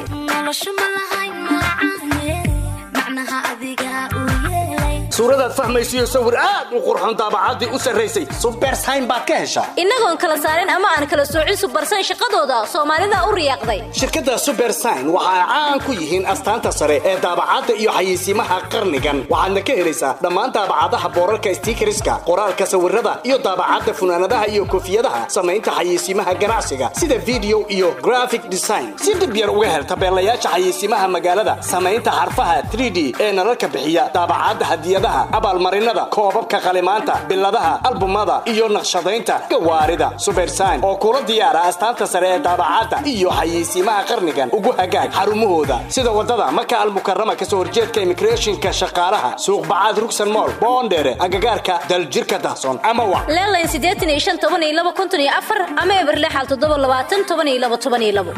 suuradaad fahmaysiyo sawir aad u qurxoon daabacaadii u sarraysay supersayn baad ka heshaa innagoon kala saarin ama aan kala soocin supersayn shaqadooda soomaalida u riyaaqday shirkadda supersayn waxa ay caan ku yihiin astaanta sare ee daabacaadda iyo xayeysiimaha qarnigan waxaadna ka helaysaa dhammaan daabacadaha boorarka stiikariska qoraalka sawirada iyo daabacadda funaanadaha iyo koofiyadaha samaynta xayeysiimaha ganacsiga sida video iyo graphic design si dib yar uga hel tabeelayaasha xayeysiimaha magaalada samaynta xarfaha three D ee nalalka bixiya daabacadda hadiyada abaalmarinada koobabka qalimaanta biladaha albumada iyo naqshadaynta gawaarida supersign oo kula diyaara astaanta sare ee daabacadda iyo xayeysiimaha qarnigan ugu hagaag xarumahooda sida wadada maka almukarrama kasoo horjeedka immigrationka shaqaalaha suuq bacaad rugsan mool boondheere agagaarka daljirka dahsoon ama wa leelayn siddeetan iyo shan toban iyo laba konton iyo afar ama eberle xal toddoba labaatan toban iyo laba toban iyo labo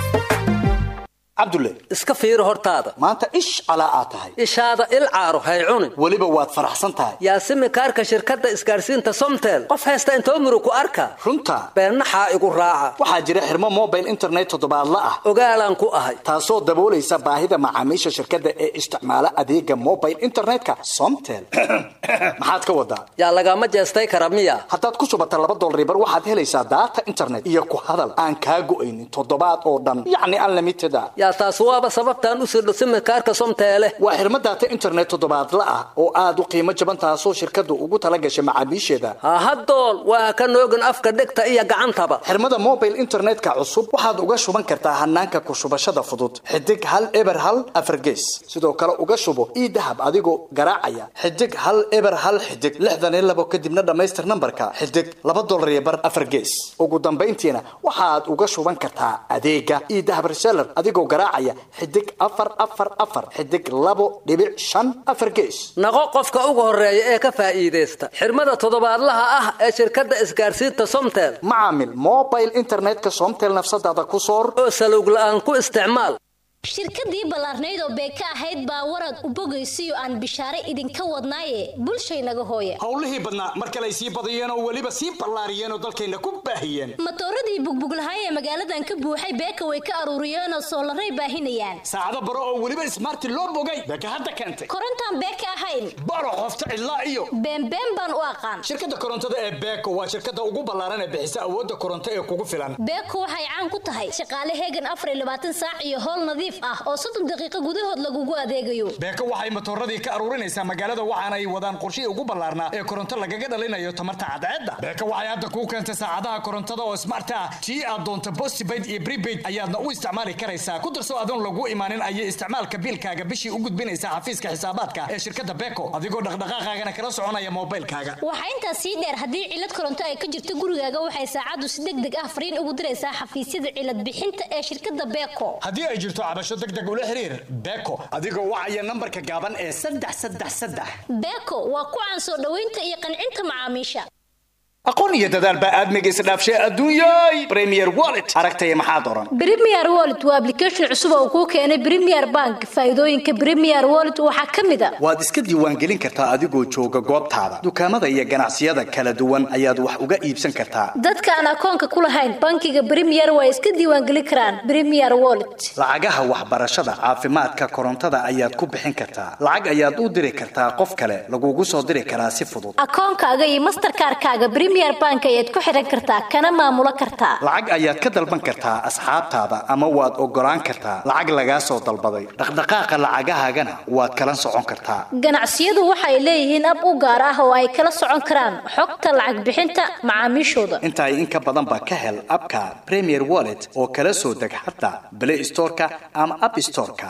cabdulle iska fiiro hortaada maanta ish calaa aad tahay ishaada il caaro hay cunin weliba waad faraxsan tahay yaasimi kaarka shirkadda isgaarsiinta somtel qof haysta inta umru ku arka runta beennaxaa igu raaca waxaa jira xirmo mobile internet toddobaadla ah ogaalaan ku ahay taasoo daboolaysa baahida macaamiisha shirkadda ee isticmaala adeega mobile internetka somtel maxaad ka wadaa yaa lagama jeestay kara miya haddaad ku shubata laba dolar bar waxaad helaysaa daata internet iyo ku hadal aan kaa go'aynin toddobaad oo dhan yacni unlimited ah yaa taas waaba sababtaan u sirdho simikaarka somteele waa xirmo daata internet toddobaadla ah oo aad u qiimo jaban taasoo shirkaddu ugu tala gashay macaamiisheeda ha hadool waa ka noogin afka dhegta iyo gacantaba xirmada mobile internetka cusub waxaad uga shuban kartaa hanaanka ku shubashada fudud xidig hal eber hal afar gees sidoo kale uga shubo ii dahab adigoo garaacaya xidig hal eber hal xidig lixdan iyo labo kadibna dhammaystir nambarka xidig laba dolar iyo bar afar gees ugu dambayntiina waxaad uga shuban kartaa adeega ii dahab reseller adigoo garaacaya xidig afar afar afar xidig labo dhibic shan afar gees naqo qofka ugu horeeya ee ka faa'iideysta xirmada toddobaadlaha ah ee shirkadda isgaarsiinta somtel macaamil mobile internetka somtel nafsadaada ku soor oo salowg la'aan ku isticmaal shirkadii ballaarnayd oo beeka ahayd baa warad u bogaysiyo aan bishaare idinka wadnaaye bulshaynaga hooya howlihii badnaa mar kale ay sii badiyeen oo weliba sii ballaariyeen oo dalkayna ku baahiyeen matooradii bugbuglahay ee magaaladan ka buuxay beeka way ka aruuriyeen oo soolaray baahinayaan saacado baro oo weliba ismaarti loo bogay beeka hadda keentay korontaan beeka ahayn baro qofta cidlaa iyo beenbeen baan u aqaan shirkadda korontada ee beeko waa shirkadda ugu ballaaran ee bixisa awoodda koronto ee kugu filan beeko waxay caan ku tahay shaqaale heegan afar iyo labaatan saac iyo howl nadiif ah oo soddon daqiiqo gudahood lagugu adeegayo beeko waxay matooradii ka aruurinaysaa magaalada waxaana ay wadaan qorshihii ugu ballaarnaa ee koronto lagaga dhalinayo tamarta cadceedda beeko waxay hadda kuu keentay saacadaha korontada oo smart ah tii aad doonto postpaid iyo prepaid ayaadna u isticmaali karaysaa ku darso adoon lagu imaanin ayay isticmaalka biilkaaga bishii u gudbinaysaa xafiiska xisaabaadka ee shirkadda beeko adigoo dhaqdhaqaaqaagana kala soconaya moobilkaaga waxaa intaas sii dheer haddii cilad koronto ay ka jirto gurigaaga waxay saacaddu si degdeg ah fariin ugu diraysaa xafiisyada cilad bixinta ee shirkadda beeko haddii ay jirto cabasho degdeg ula xiriir beeko adigoo wacaya nambarka gaaban ee saddex saddex saddex beeko waa ku caan soo dhoweynta iyo qancinta macaamiisha aqoon iyo dadaal baa aadmiga isdhaafshay adduunyay premier wallet aragtaya maxaad oran premier wallet waa application cusub oo kuu keenay premier bank faa'iidooyinka premier wallet waxaa ka mid ah waad iska diiwaangelin kartaa adigoo jooga goobtaada dukaamada iyo ganacsiyada kala duwan ayaad wax uga iibsan kartaa dadka aan akoonka ku lahayn bankiga premier waa iska diiwaangelin karaan premier wallet lacagaha waxbarashada caafimaadka korontada ayaad ku bixin kartaa lacag ayaad u diri kartaa qof kale lagugu soo diri karaa si fudud akoonkaaga iyo mastercard-kaaga premier bank ayaad ku xiran kartaa kana maamulo kartaa lacag ayaad ka dalban kartaa asxaabtaada ama waad ogolaan kartaa lacag lagaa soo dalbaday dhaqdhaqaaqa lacagahaagana waad kala socon kartaa ganacsiyadu waxay leeyihiin ab u gaar ah oo ay kala socon karaan xogta lacag bixinta macaamiishooda inta in ka badan ba ka hel abka premier wallet oo kala soo deg xataa play store-ka ama app store-ka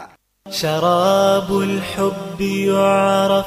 شراب الحب يعرف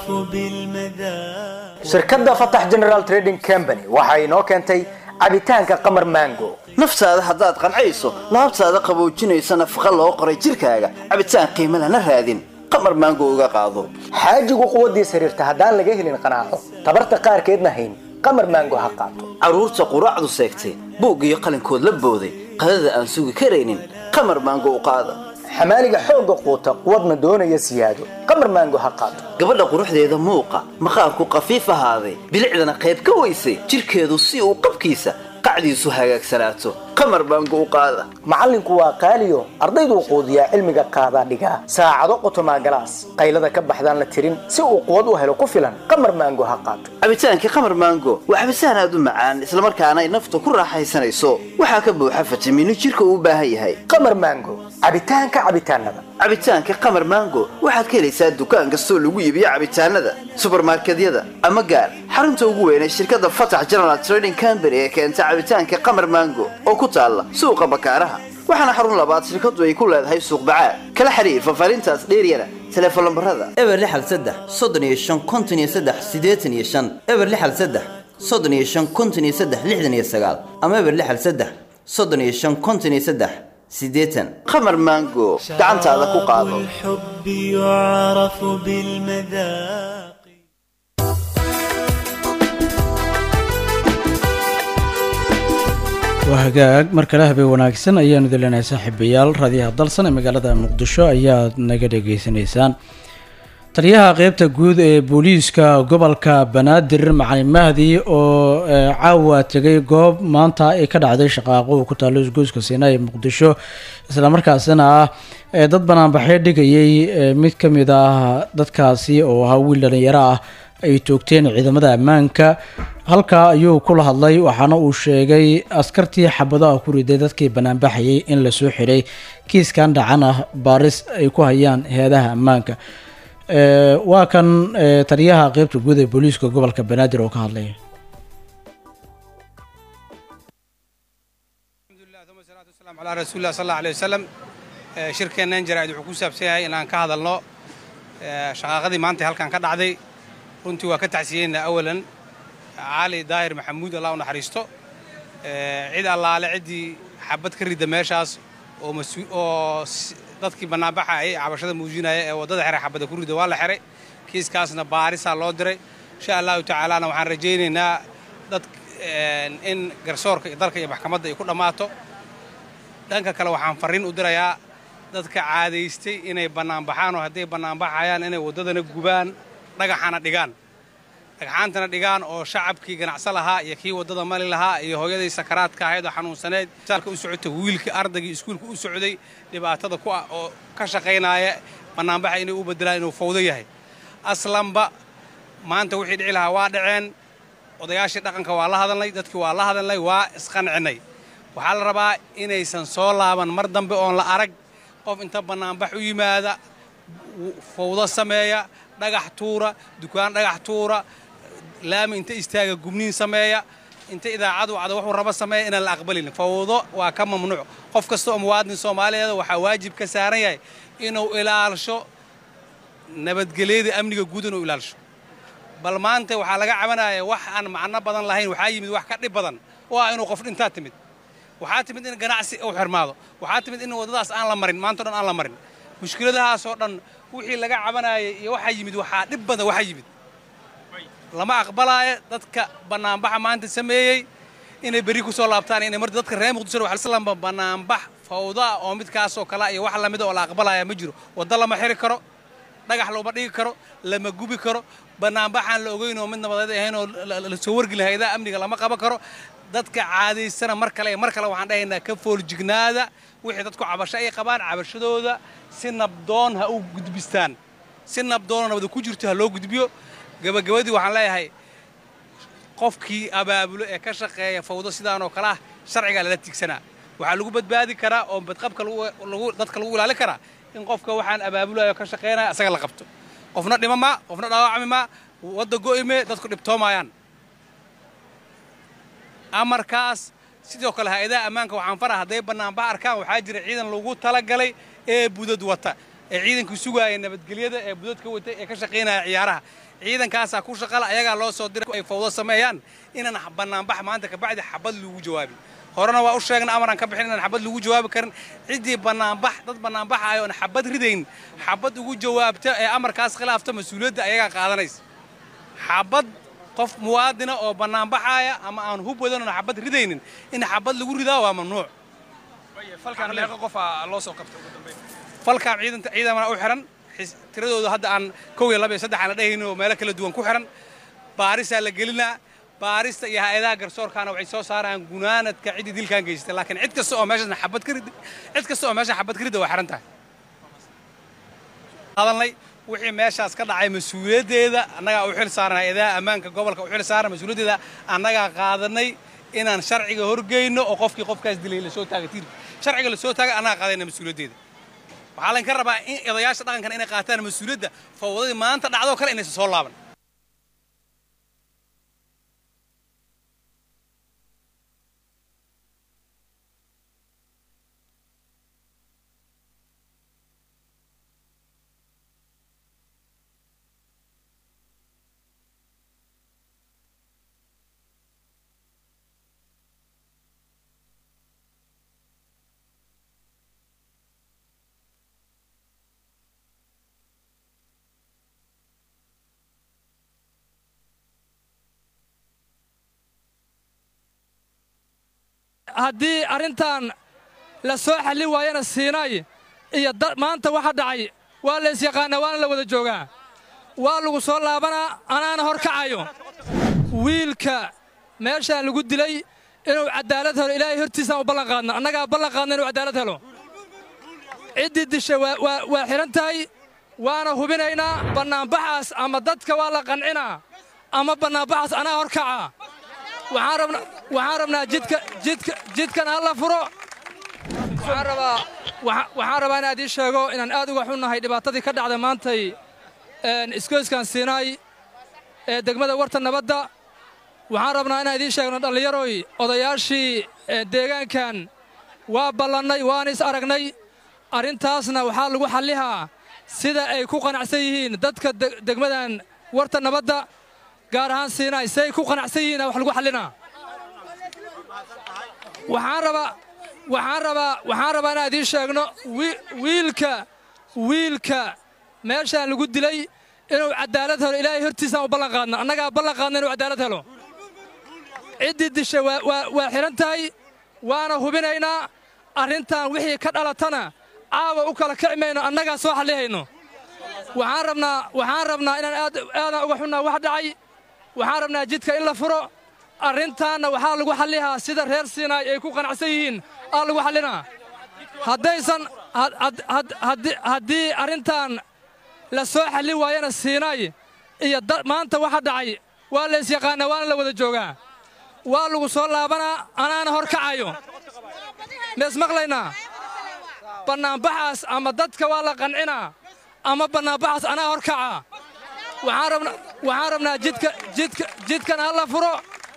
بالمذاق shirkadda fatax general trading company waxa inoo keentay cabitaanka qamar mango naftaada haddaad qancayso laabtaada qaboojinaysa nafaqa loo qoray jirkaaga cabitaan qiimo lana raadin qamar mango uga qaado xaajigu quwaddiisa xiriirta haddaan laga helin qanaaco tabarta qaarkeedna hayn qamar mango ha qaato carruurta quraacdu seegtay buug iyo qalinkood la booday qadada aan sugi karaynin qamar mango u qaada xamaaliga xoogga quuta quwadna doonaya siyaado qamar maango ha qaato gabadha quruxdeeda muuqa maqaarku qafiif ahaaday bilicdana qayb ka weysay jirkeedu si uu qabkiisa qacdiisu hagaagsanaato qamar maango u qaada macallinku waa qaaliyo ardaydu quudiyaa cilmiga qaadaa dhigaa saacado qotomaa galaas qaylada ka baxdaan la tirin si uu quwad u helo ku filan qamar maango ha qaato cabitaanka qamar maango waa cabitaan aad u macaan isla markaana ay nafta ku raaxaysanayso waxaa ka buuxa fitamiino jirka uu u baahan yahay qamar maango cabitaanka cabitaanada cabitaanka qamar maango waxaad ka helaysaa dukaan kastoo lagu iibiyo cabitaanada supermarketyada ama gaar xarunta ugu weyn ee shirkadda fatax general trading company ee keenta cabitaanka qamar maango oo ku taalla suuqa bakaaraha waxaana xarun labaad shirkadu ay ku leedahay suuq bacaad kala xiriir fafaarintaas dheeryana telefoon lambarada eber lixal saddex soddon iyo shan konton iyo saddex siddeetan iyo shan eber lixal saddex soddon iyo shan konton iyo saddex lixdan iyo sagaal ama eber lixal saddex soddon iyo shan konton iyo saddex siddeetan qamar maango gacantaada ku qaado الحب يعرف بالمذاق waa hagaag mar kale habeen wanaagsan ayaanu dilenahay saaxiibayaal raadiyaha dalsan ee magaalada muqdisho ayaad naga dhageysanaysaan taliyaha qeybta guud ee booliiska gobolka banaadir macalin mahdi oo caawa tegay goob maanta ay ka dhacday shaqaaqo ku taalo isgoyska Siinaa ee Muqdisho isla markaasina ah dad banaanbaxay dhigayay mid ka mid ah dadkaasi oo ahaa wiil dhalinyaro ah ay toogteen ciidamada ammaanka halka ayuu kula hadlay waxaana uu sheegay askartii xabadaha ku riday dadkii banaanbaxayay in la soo xiray kiiskan dhacana baaris ay ku hayaan hay'adaha ammaanka waa kan taliyaha qeybta guud ee booliiska gobolka banaadir oo ka hadlaya على رسول الله صلى الله عليه وسلم شركة جرائد wuxuu ku saabsan yahay in aan ka hadalno shaqaqadii maanta halkan ka dhacday runtii waa ka tacsiyeynaa awalan cali daahir maxamuud allah u naxariisto cid allaale cidii xabad ka rida meeshaas oo oo dadkii banaanbaxa ay cabashada muujinaya ee wadada xiray xabada ku rida waa la xiray kiiskaasna baarisa loo diray insha Allah ta'ala waxaan rajaynaynaa dad in garsoorka dalka iyo maxkamadda ay ku dhamaato dhanka kale waxaan fariin u dirayaa dadka caadaystay inay banaanbaxaan oo hadday banaanbaxayaan inay wadadana gubaan dhagaxana dhigaan dhagaxaantana dhigaan oo shacabkii ganacsan lahaa iyo kii wadada mali lahaa iyo hooyadii sakaraadka ahayd oo xanuunsaneed saalka u socotay wiilkii ardaygii iskuulka u socday dhibaatada ku ah oo ka shaqaynaya banaanbaxa inay u bedelaan inuu fawdo yahay aslanba maanta wixii dhici lahaa waa dhaceen odayaashii dhaqanka waa la hadalnay dadkii waa la hadalnay waa isqancinay waxaa la rabaa inaysan soo laaban mar dambe oon la arag qof inta banaanbax u yimaada fawdo sameeya dhagax tuura dukaan dhagax tuura laami inta istaaga gubniin sameeya inta idaacadu wacdo wuxuu raba sameeya inaan la aqbalin fawdo waa ka mamnuuc qof kasta oo muwaadin Soomaaliyeed waxaa waajib ka saaran yahay inuu ilaalisho nabadgelyada amniga guud inuu ilaalisho bal maanta waxaa laga cabanayaa wax aan macno badan lahayn waxaa yimid wax ka dhib badan waa inuu qof dhintaa timid waxaa timid in ganacsi uu xirmaado waxaa timid in wadadaas aan la marin maanta dhan aan la marin mushkiladahaas oo dhan wixii laga cabanayay iyo waxa yimid waxaa dhib badan waxa yimid lama aqbalaayo dadka banaanbaxa maanta sameeyay inay bari ku soo laabtaan inay mar dadka reer Muqdisho waxa islaamba banaanbax fawda oo midkaas oo kala iyo wax la mid oo la aqbalaya ma jiro wada lama xiri karo dhagax looma dhigi karo lama gubi karo banaanbaxan la ogeyn oo mid nabadeed ahayn oo la soo wargeli hay'adaha amniga lama qaban karo dadka caadaysana mar kale mar kale waxaan dhahaynaa ka foorjignaada wixii dadku cabasho ay qabaan cabashadooda si nabdoon ha u gudbistaan si nabdoon nabad ku jirto ha loo gudbiyo gabagabadii waxaan leeyahay qofkii abaabulo ee ka shaqeeya fawdo sidaan oo kala sharciga la tigsanaa waxa lagu badbaadi karaa oo badqabka lagu dadka lagu ilaalin karaa in qofka waxaan abaabulayo ka shaqeynaya asaga la qabto qofna dhimama qofna dhaawacmi ma wada go'ime dadku dhibtoomayaan amarkaas sidoo kale hay'adaha ammaanka waxaan faraha haday banaanbax arkaan waxaa jira ciidan lagu tala galay ee budad wata ee ciidanku sugaaya nabadgelyada ee budadka wata ee ka shaqeynaya ciyaaraha ciidankaas ku shaqala ayaga loo soo diray ay fawdo sameeyaan inaan banaanbax maanta ka bacdi xabad lagu jawaabi horena waa u sheegnay amaran ka bixin inaan xabad lagu jawaabi karin cidii banaanbax dad banaanbax ay oo xabad ridayn xabad ugu jawaabta ee amarkaas khilaafta mas'uuliyadda ayaga qaadanaysa xabad qof muwaadina oo banaanbaxaya ama aan hub wadan oo xabad ridaynin in xabad lagu ridaa waa mamnuuc falkan leeqa qof loo soo qabtay ugu dambeyn falkaa ciidanta ciidamana u xiran tiradooda hadda aan kow iyo laba iyo saddex aan dhahayno meelo kala duwan ku xiran baarisaa la gelinaa baarista iyo hay'adaha garsoorkaana waxay soo saaraan gunaanadka cidii dilkan geystay laakiin cid kasta oo meeshan xabad ka rid cid kasta oo meeshan xabad ka rid waa xiran tahay hadalnay wixii meeshaas ka dhacay mas'uuliyadeeda annaga u xil saaran hay'adaha ammaanka gobolka u xil saaran mas'uuliyadeeda annaga qaadanay inaan sharciga horgeyno oo qofkii qofkaas dilay la soo taagay tiir sharciga la soo taagay annaga qaadayna mas'uuliyadeeda waxaa la ka rabaa in odayaasha dhaqankan inay qaataan mas'uuliyadda fawdadii maanta dhacdo kale inay soo laaban haddii arrintan la soo xallin waayana Siinay iyo maanta waxa dhacay waa la isyaqaana waana la wada joogaa waa lagu soo laabanaa anaana hor kacayo wiilka meeshaan lagu dilay inuu cadaalad helo ilaahay hortiisa u ballan qaadna annagaa ballan qaadna inuu cadaalad helo ciddii dishay waa xiran tahay waana hubinaynaa bannaanbaxaas ama dadka waa la qancinaa ama bannaanbaxaas anaa hor kacaa waxaan rabnaa waxaan rabnaa jidka jidka jidkan ha la furo waxaan rabaa waxaan rabaa inaan idiin sheego inaan aad uga xunnahay dhibaatadii ka dhacday maantay iskoyskan Siinay ee degmada warta nabadda waxaan rabnaa inaan idiin sheegno dhallinyaroy odayaashii deegaankan waa ballannay waan is aragnay arrintaasna waxaa lagu xallihaa sida ay ku qanacsan yihiin dadka degmadan warta nabadda gaar ahaan Siinay say ku qanacsan yihiin wax lagu xallinaa waxaan rabaa waxaan rabaa waxaan rabaa inaan idiin sheegno wiilka wiilka meeshaan lagu dilay inuu cadaalad helo ilaahay hortiisa u ballan qaadna annagaa ballan qaadna inuu cadaalad helo ciddii dishay waa xiran tahay waana hubinaynaa arrintan wixii ka dhalatana caawa u kala kici mayno annagaa soo xallihayno waxaan rabnaa waxaan rabnaa inaan aad aadaan uga xunnaa wax dhacay waxaan rabnaa jidka in la furo arrintaanna waxaa lagu xallihaa sida reer Siinay ay ku qanacsan yihiin aa lagu xallinaa haddaysan haddii arrintan la soo xallin waayana Siinay iyo maanta waxa dhacay waa la isyaqaana waana la wada joogaa waa lagu soo laabanaa anaana hor kacayo mees maqlaynaa bannaanbaxaas ama dadka waa la qancinaa ama bannaanbaxaas anaa hor kacaa waxaan rabnaa waxaan rabnaa jidka jidka jidkan ha la furo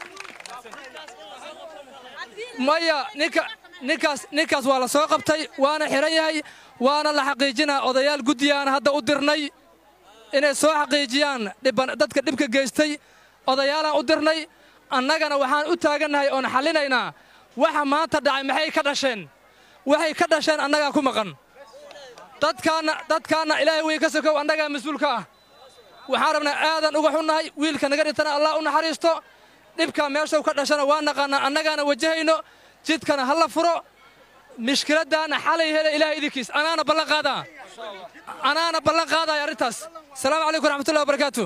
maya ninka ninkaas ninkaas waa la soo qabtay waana xiran yahay waana la xaqiijinaa odayaal guddiyaan hadda u dirnay inay soo xaqiijiyaan dadka dhibka geystay odayaalaan u dirnay annagana waxaan u taagannahay oon xallinaynaa waxa maanta dhacay maxay ka dhasheen waxay ka dhasheen annagaa ku maqan dadkaanna dadkaanna ilaahay way ka sokow annagaa mas-uulka ah waxaan rabnaa aadan uga xunnahay wiilka naga dhintana allah u naxariisto dhibkaa meeshuu ka dhashana waa naqaanaa annagaana wajahayno jidkana ha la furo mishkiladdaana xalay hele ilaahay idinkiis anaana ballan qaadaa anaana ballan qaadaya arrintaas asalaamu calaykum waraxmatullahi wabarakaatu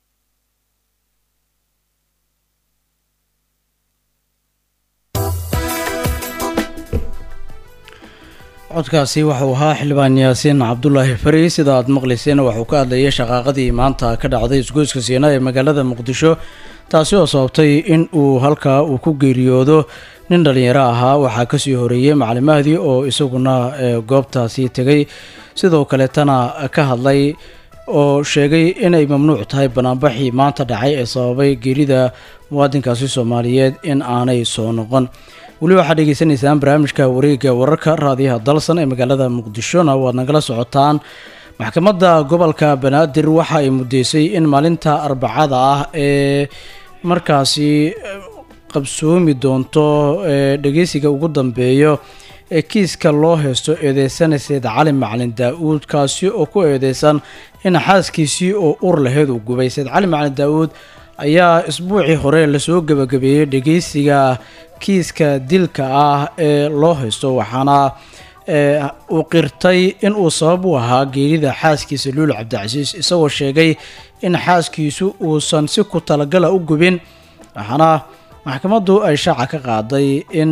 codkaasi wuxuu ahaa xildhibaan yaasiin cabdulaahi fari sida aad maqlayseen wuxuu ka hadlayay shaqaaqadii maanta ka dhacday isgoyska Siinay ee magaalada Muqdisho taasi oo sababtay in uu halkaa uu ku geeriyoodo nin dhalinyaro ahaa waxaa kasii horeeyay macalin Mahdi oo isaguna goobtaasi tagay sidoo kale tana ka hadlay oo sheegay inay mamnuuc tahay banaanbaxii maanta dhacay ee sababay geerida muwaadinkaasi Soomaaliyeed in aanay soo noqon weli waxaad dhegeysanaysaan barnaamijka wareegga wararka raadiyaha dalsan ee magaalada Muqdishona waad nagala socotaan maxkamadda gobolka Banaadir waxa ay mudeysay in maalinta Arbacada ah ee markaasi qabsoomi doonto dhageysiga ugu dambeeyo ee kiiska loo heysto eedeysanaysa Cali Macalin Daawud kaasi oo ku eedeysan in xaaskiisii oo ur lahayd uu gubay Said Cali Macalin Daawud ayaa isbuucii hore la soo gabagabeeyay dhageysiga kiiska dilka ah ee loo heysto waxaana uu qirtay in uu sabab u ahaa geerida xaaskiisa luul cabdicasiis isagoo sheegay in xaaskiisu uusan si ku talagala u gubin waxaana maxkamaddu ay shaaca ka qaaday in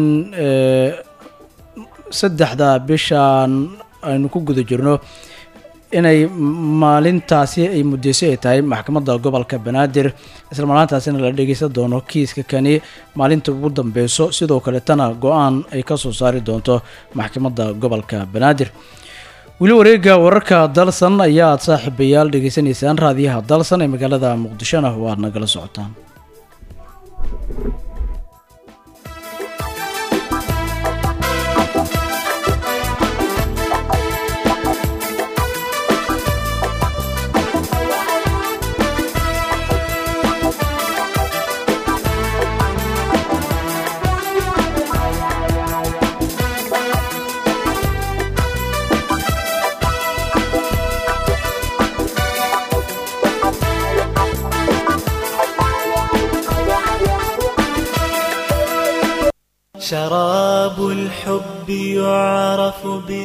saddexda bishan aynu ku guda jirno inay maalintaasi ay mudeyso ay tahay maxkamadda gobolka banaadir isla maalintaasina la dhegeysan doono kiiska kani maalinta ugu dambeyso sidoo kale tana go-aan ay ka soo saari doonto maxkamadda gobolka banaadir weli wareega wararka dalsan ayaad saaxiibayaal dhegeysanaysaan raadiyaha dalsan ee magaalada muqdishona waad nagala socotaan شراب الحب يعرف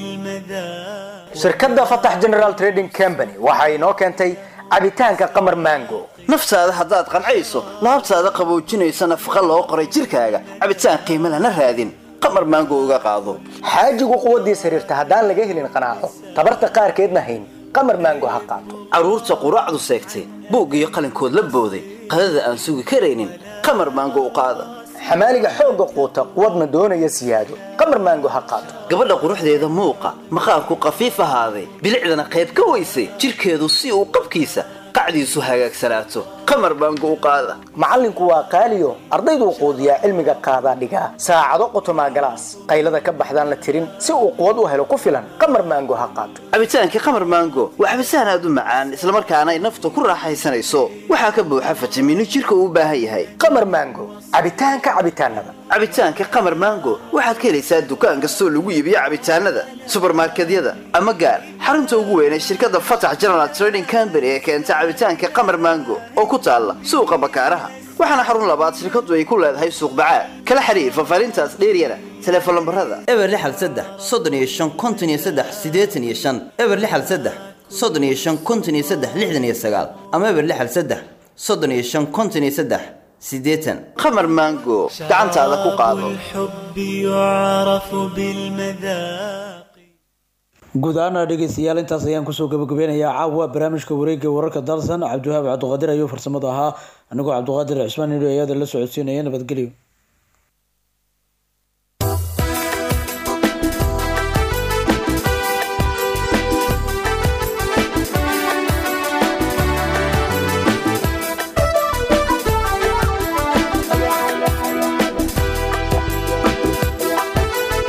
بالمذاق shirkadda fatax general trading company waxa ay noo keentay cabitaanka qamar mango naftaada haddaad qancayso laabtaada qaboojinaysa nafaqa loo qoray jirkaaga cabitaan qiimo lana raadin qamar mango uga qaado xaajigu quwadiisa xiriirta haddaan laga helin qanaaco tabarta qaarkeedna hayn qamar mango ha qaato carruurta quraacdu seegtay buug iyo qalinkood la booday qadada aan sugi karaynin qamar mango u qaada xamaaliga xoogga quuta quwadna doonaya siyaado qamar mango ha qaato gabadha quruxdeeda muuqa maqaarku qafiif ahaaday bilicdana qayb ka weysay jirkeedu si uu qabkiisa qacdiisu hagaagsanaato qamar mango u qaada macallinku waa qaaliyo ardayduu quudiyaa cilmiga qaadaa dhigaa saacado qotomaa galaas qaylada ka baxdaan la tirin si uu quwad u helo ku filan qamar mango ha qaato cabitaankii qamar mango waa cabitaan aad u macaan islamarkaana ay nafta ku raaxaysanayso waxaa ka buuxa fitamiino jirka uu u baahan yahay qamar mango cabitaanka cabitaanada cabitaanka qamar mango waxaad ka helaysaa dukaan kastoo lagu iibiyo cabitaanada subarmarkedyada ama gaar xarunta ugu weyn ee shirkadda fatax general trading company ee keenta cabitaanka qamar mango oo ku taalla suuqa bakaaraha waxaana xarun labaad shirkadu ay ku leedahay suuq bacaad kala xiriir fafaarintaas dheeryana telefoon lambarada eber lixal saddex soddon iyo shan konton iyo saddex siddeetan iyo shan eber lixal saddex soddon iyo shan konton iyo saddex lixdan iyo sagaal ama eber lixal saddex soddon iyo shan konton iyo saddex siddeetan qamar mango gacantaada ku qaado الحب يعرف بالمذاق guud ahaan dhegeystayaal intaas ayaan kusoo gabagabeynayaa caawa barnaamijka wareegga wararka dalsan cabdiwahaab cabdiqaadir ayuu farsamada ahaa anigoo cabdiqaadir cismaan nidho ayaada la socodsiinaya nabadgelyo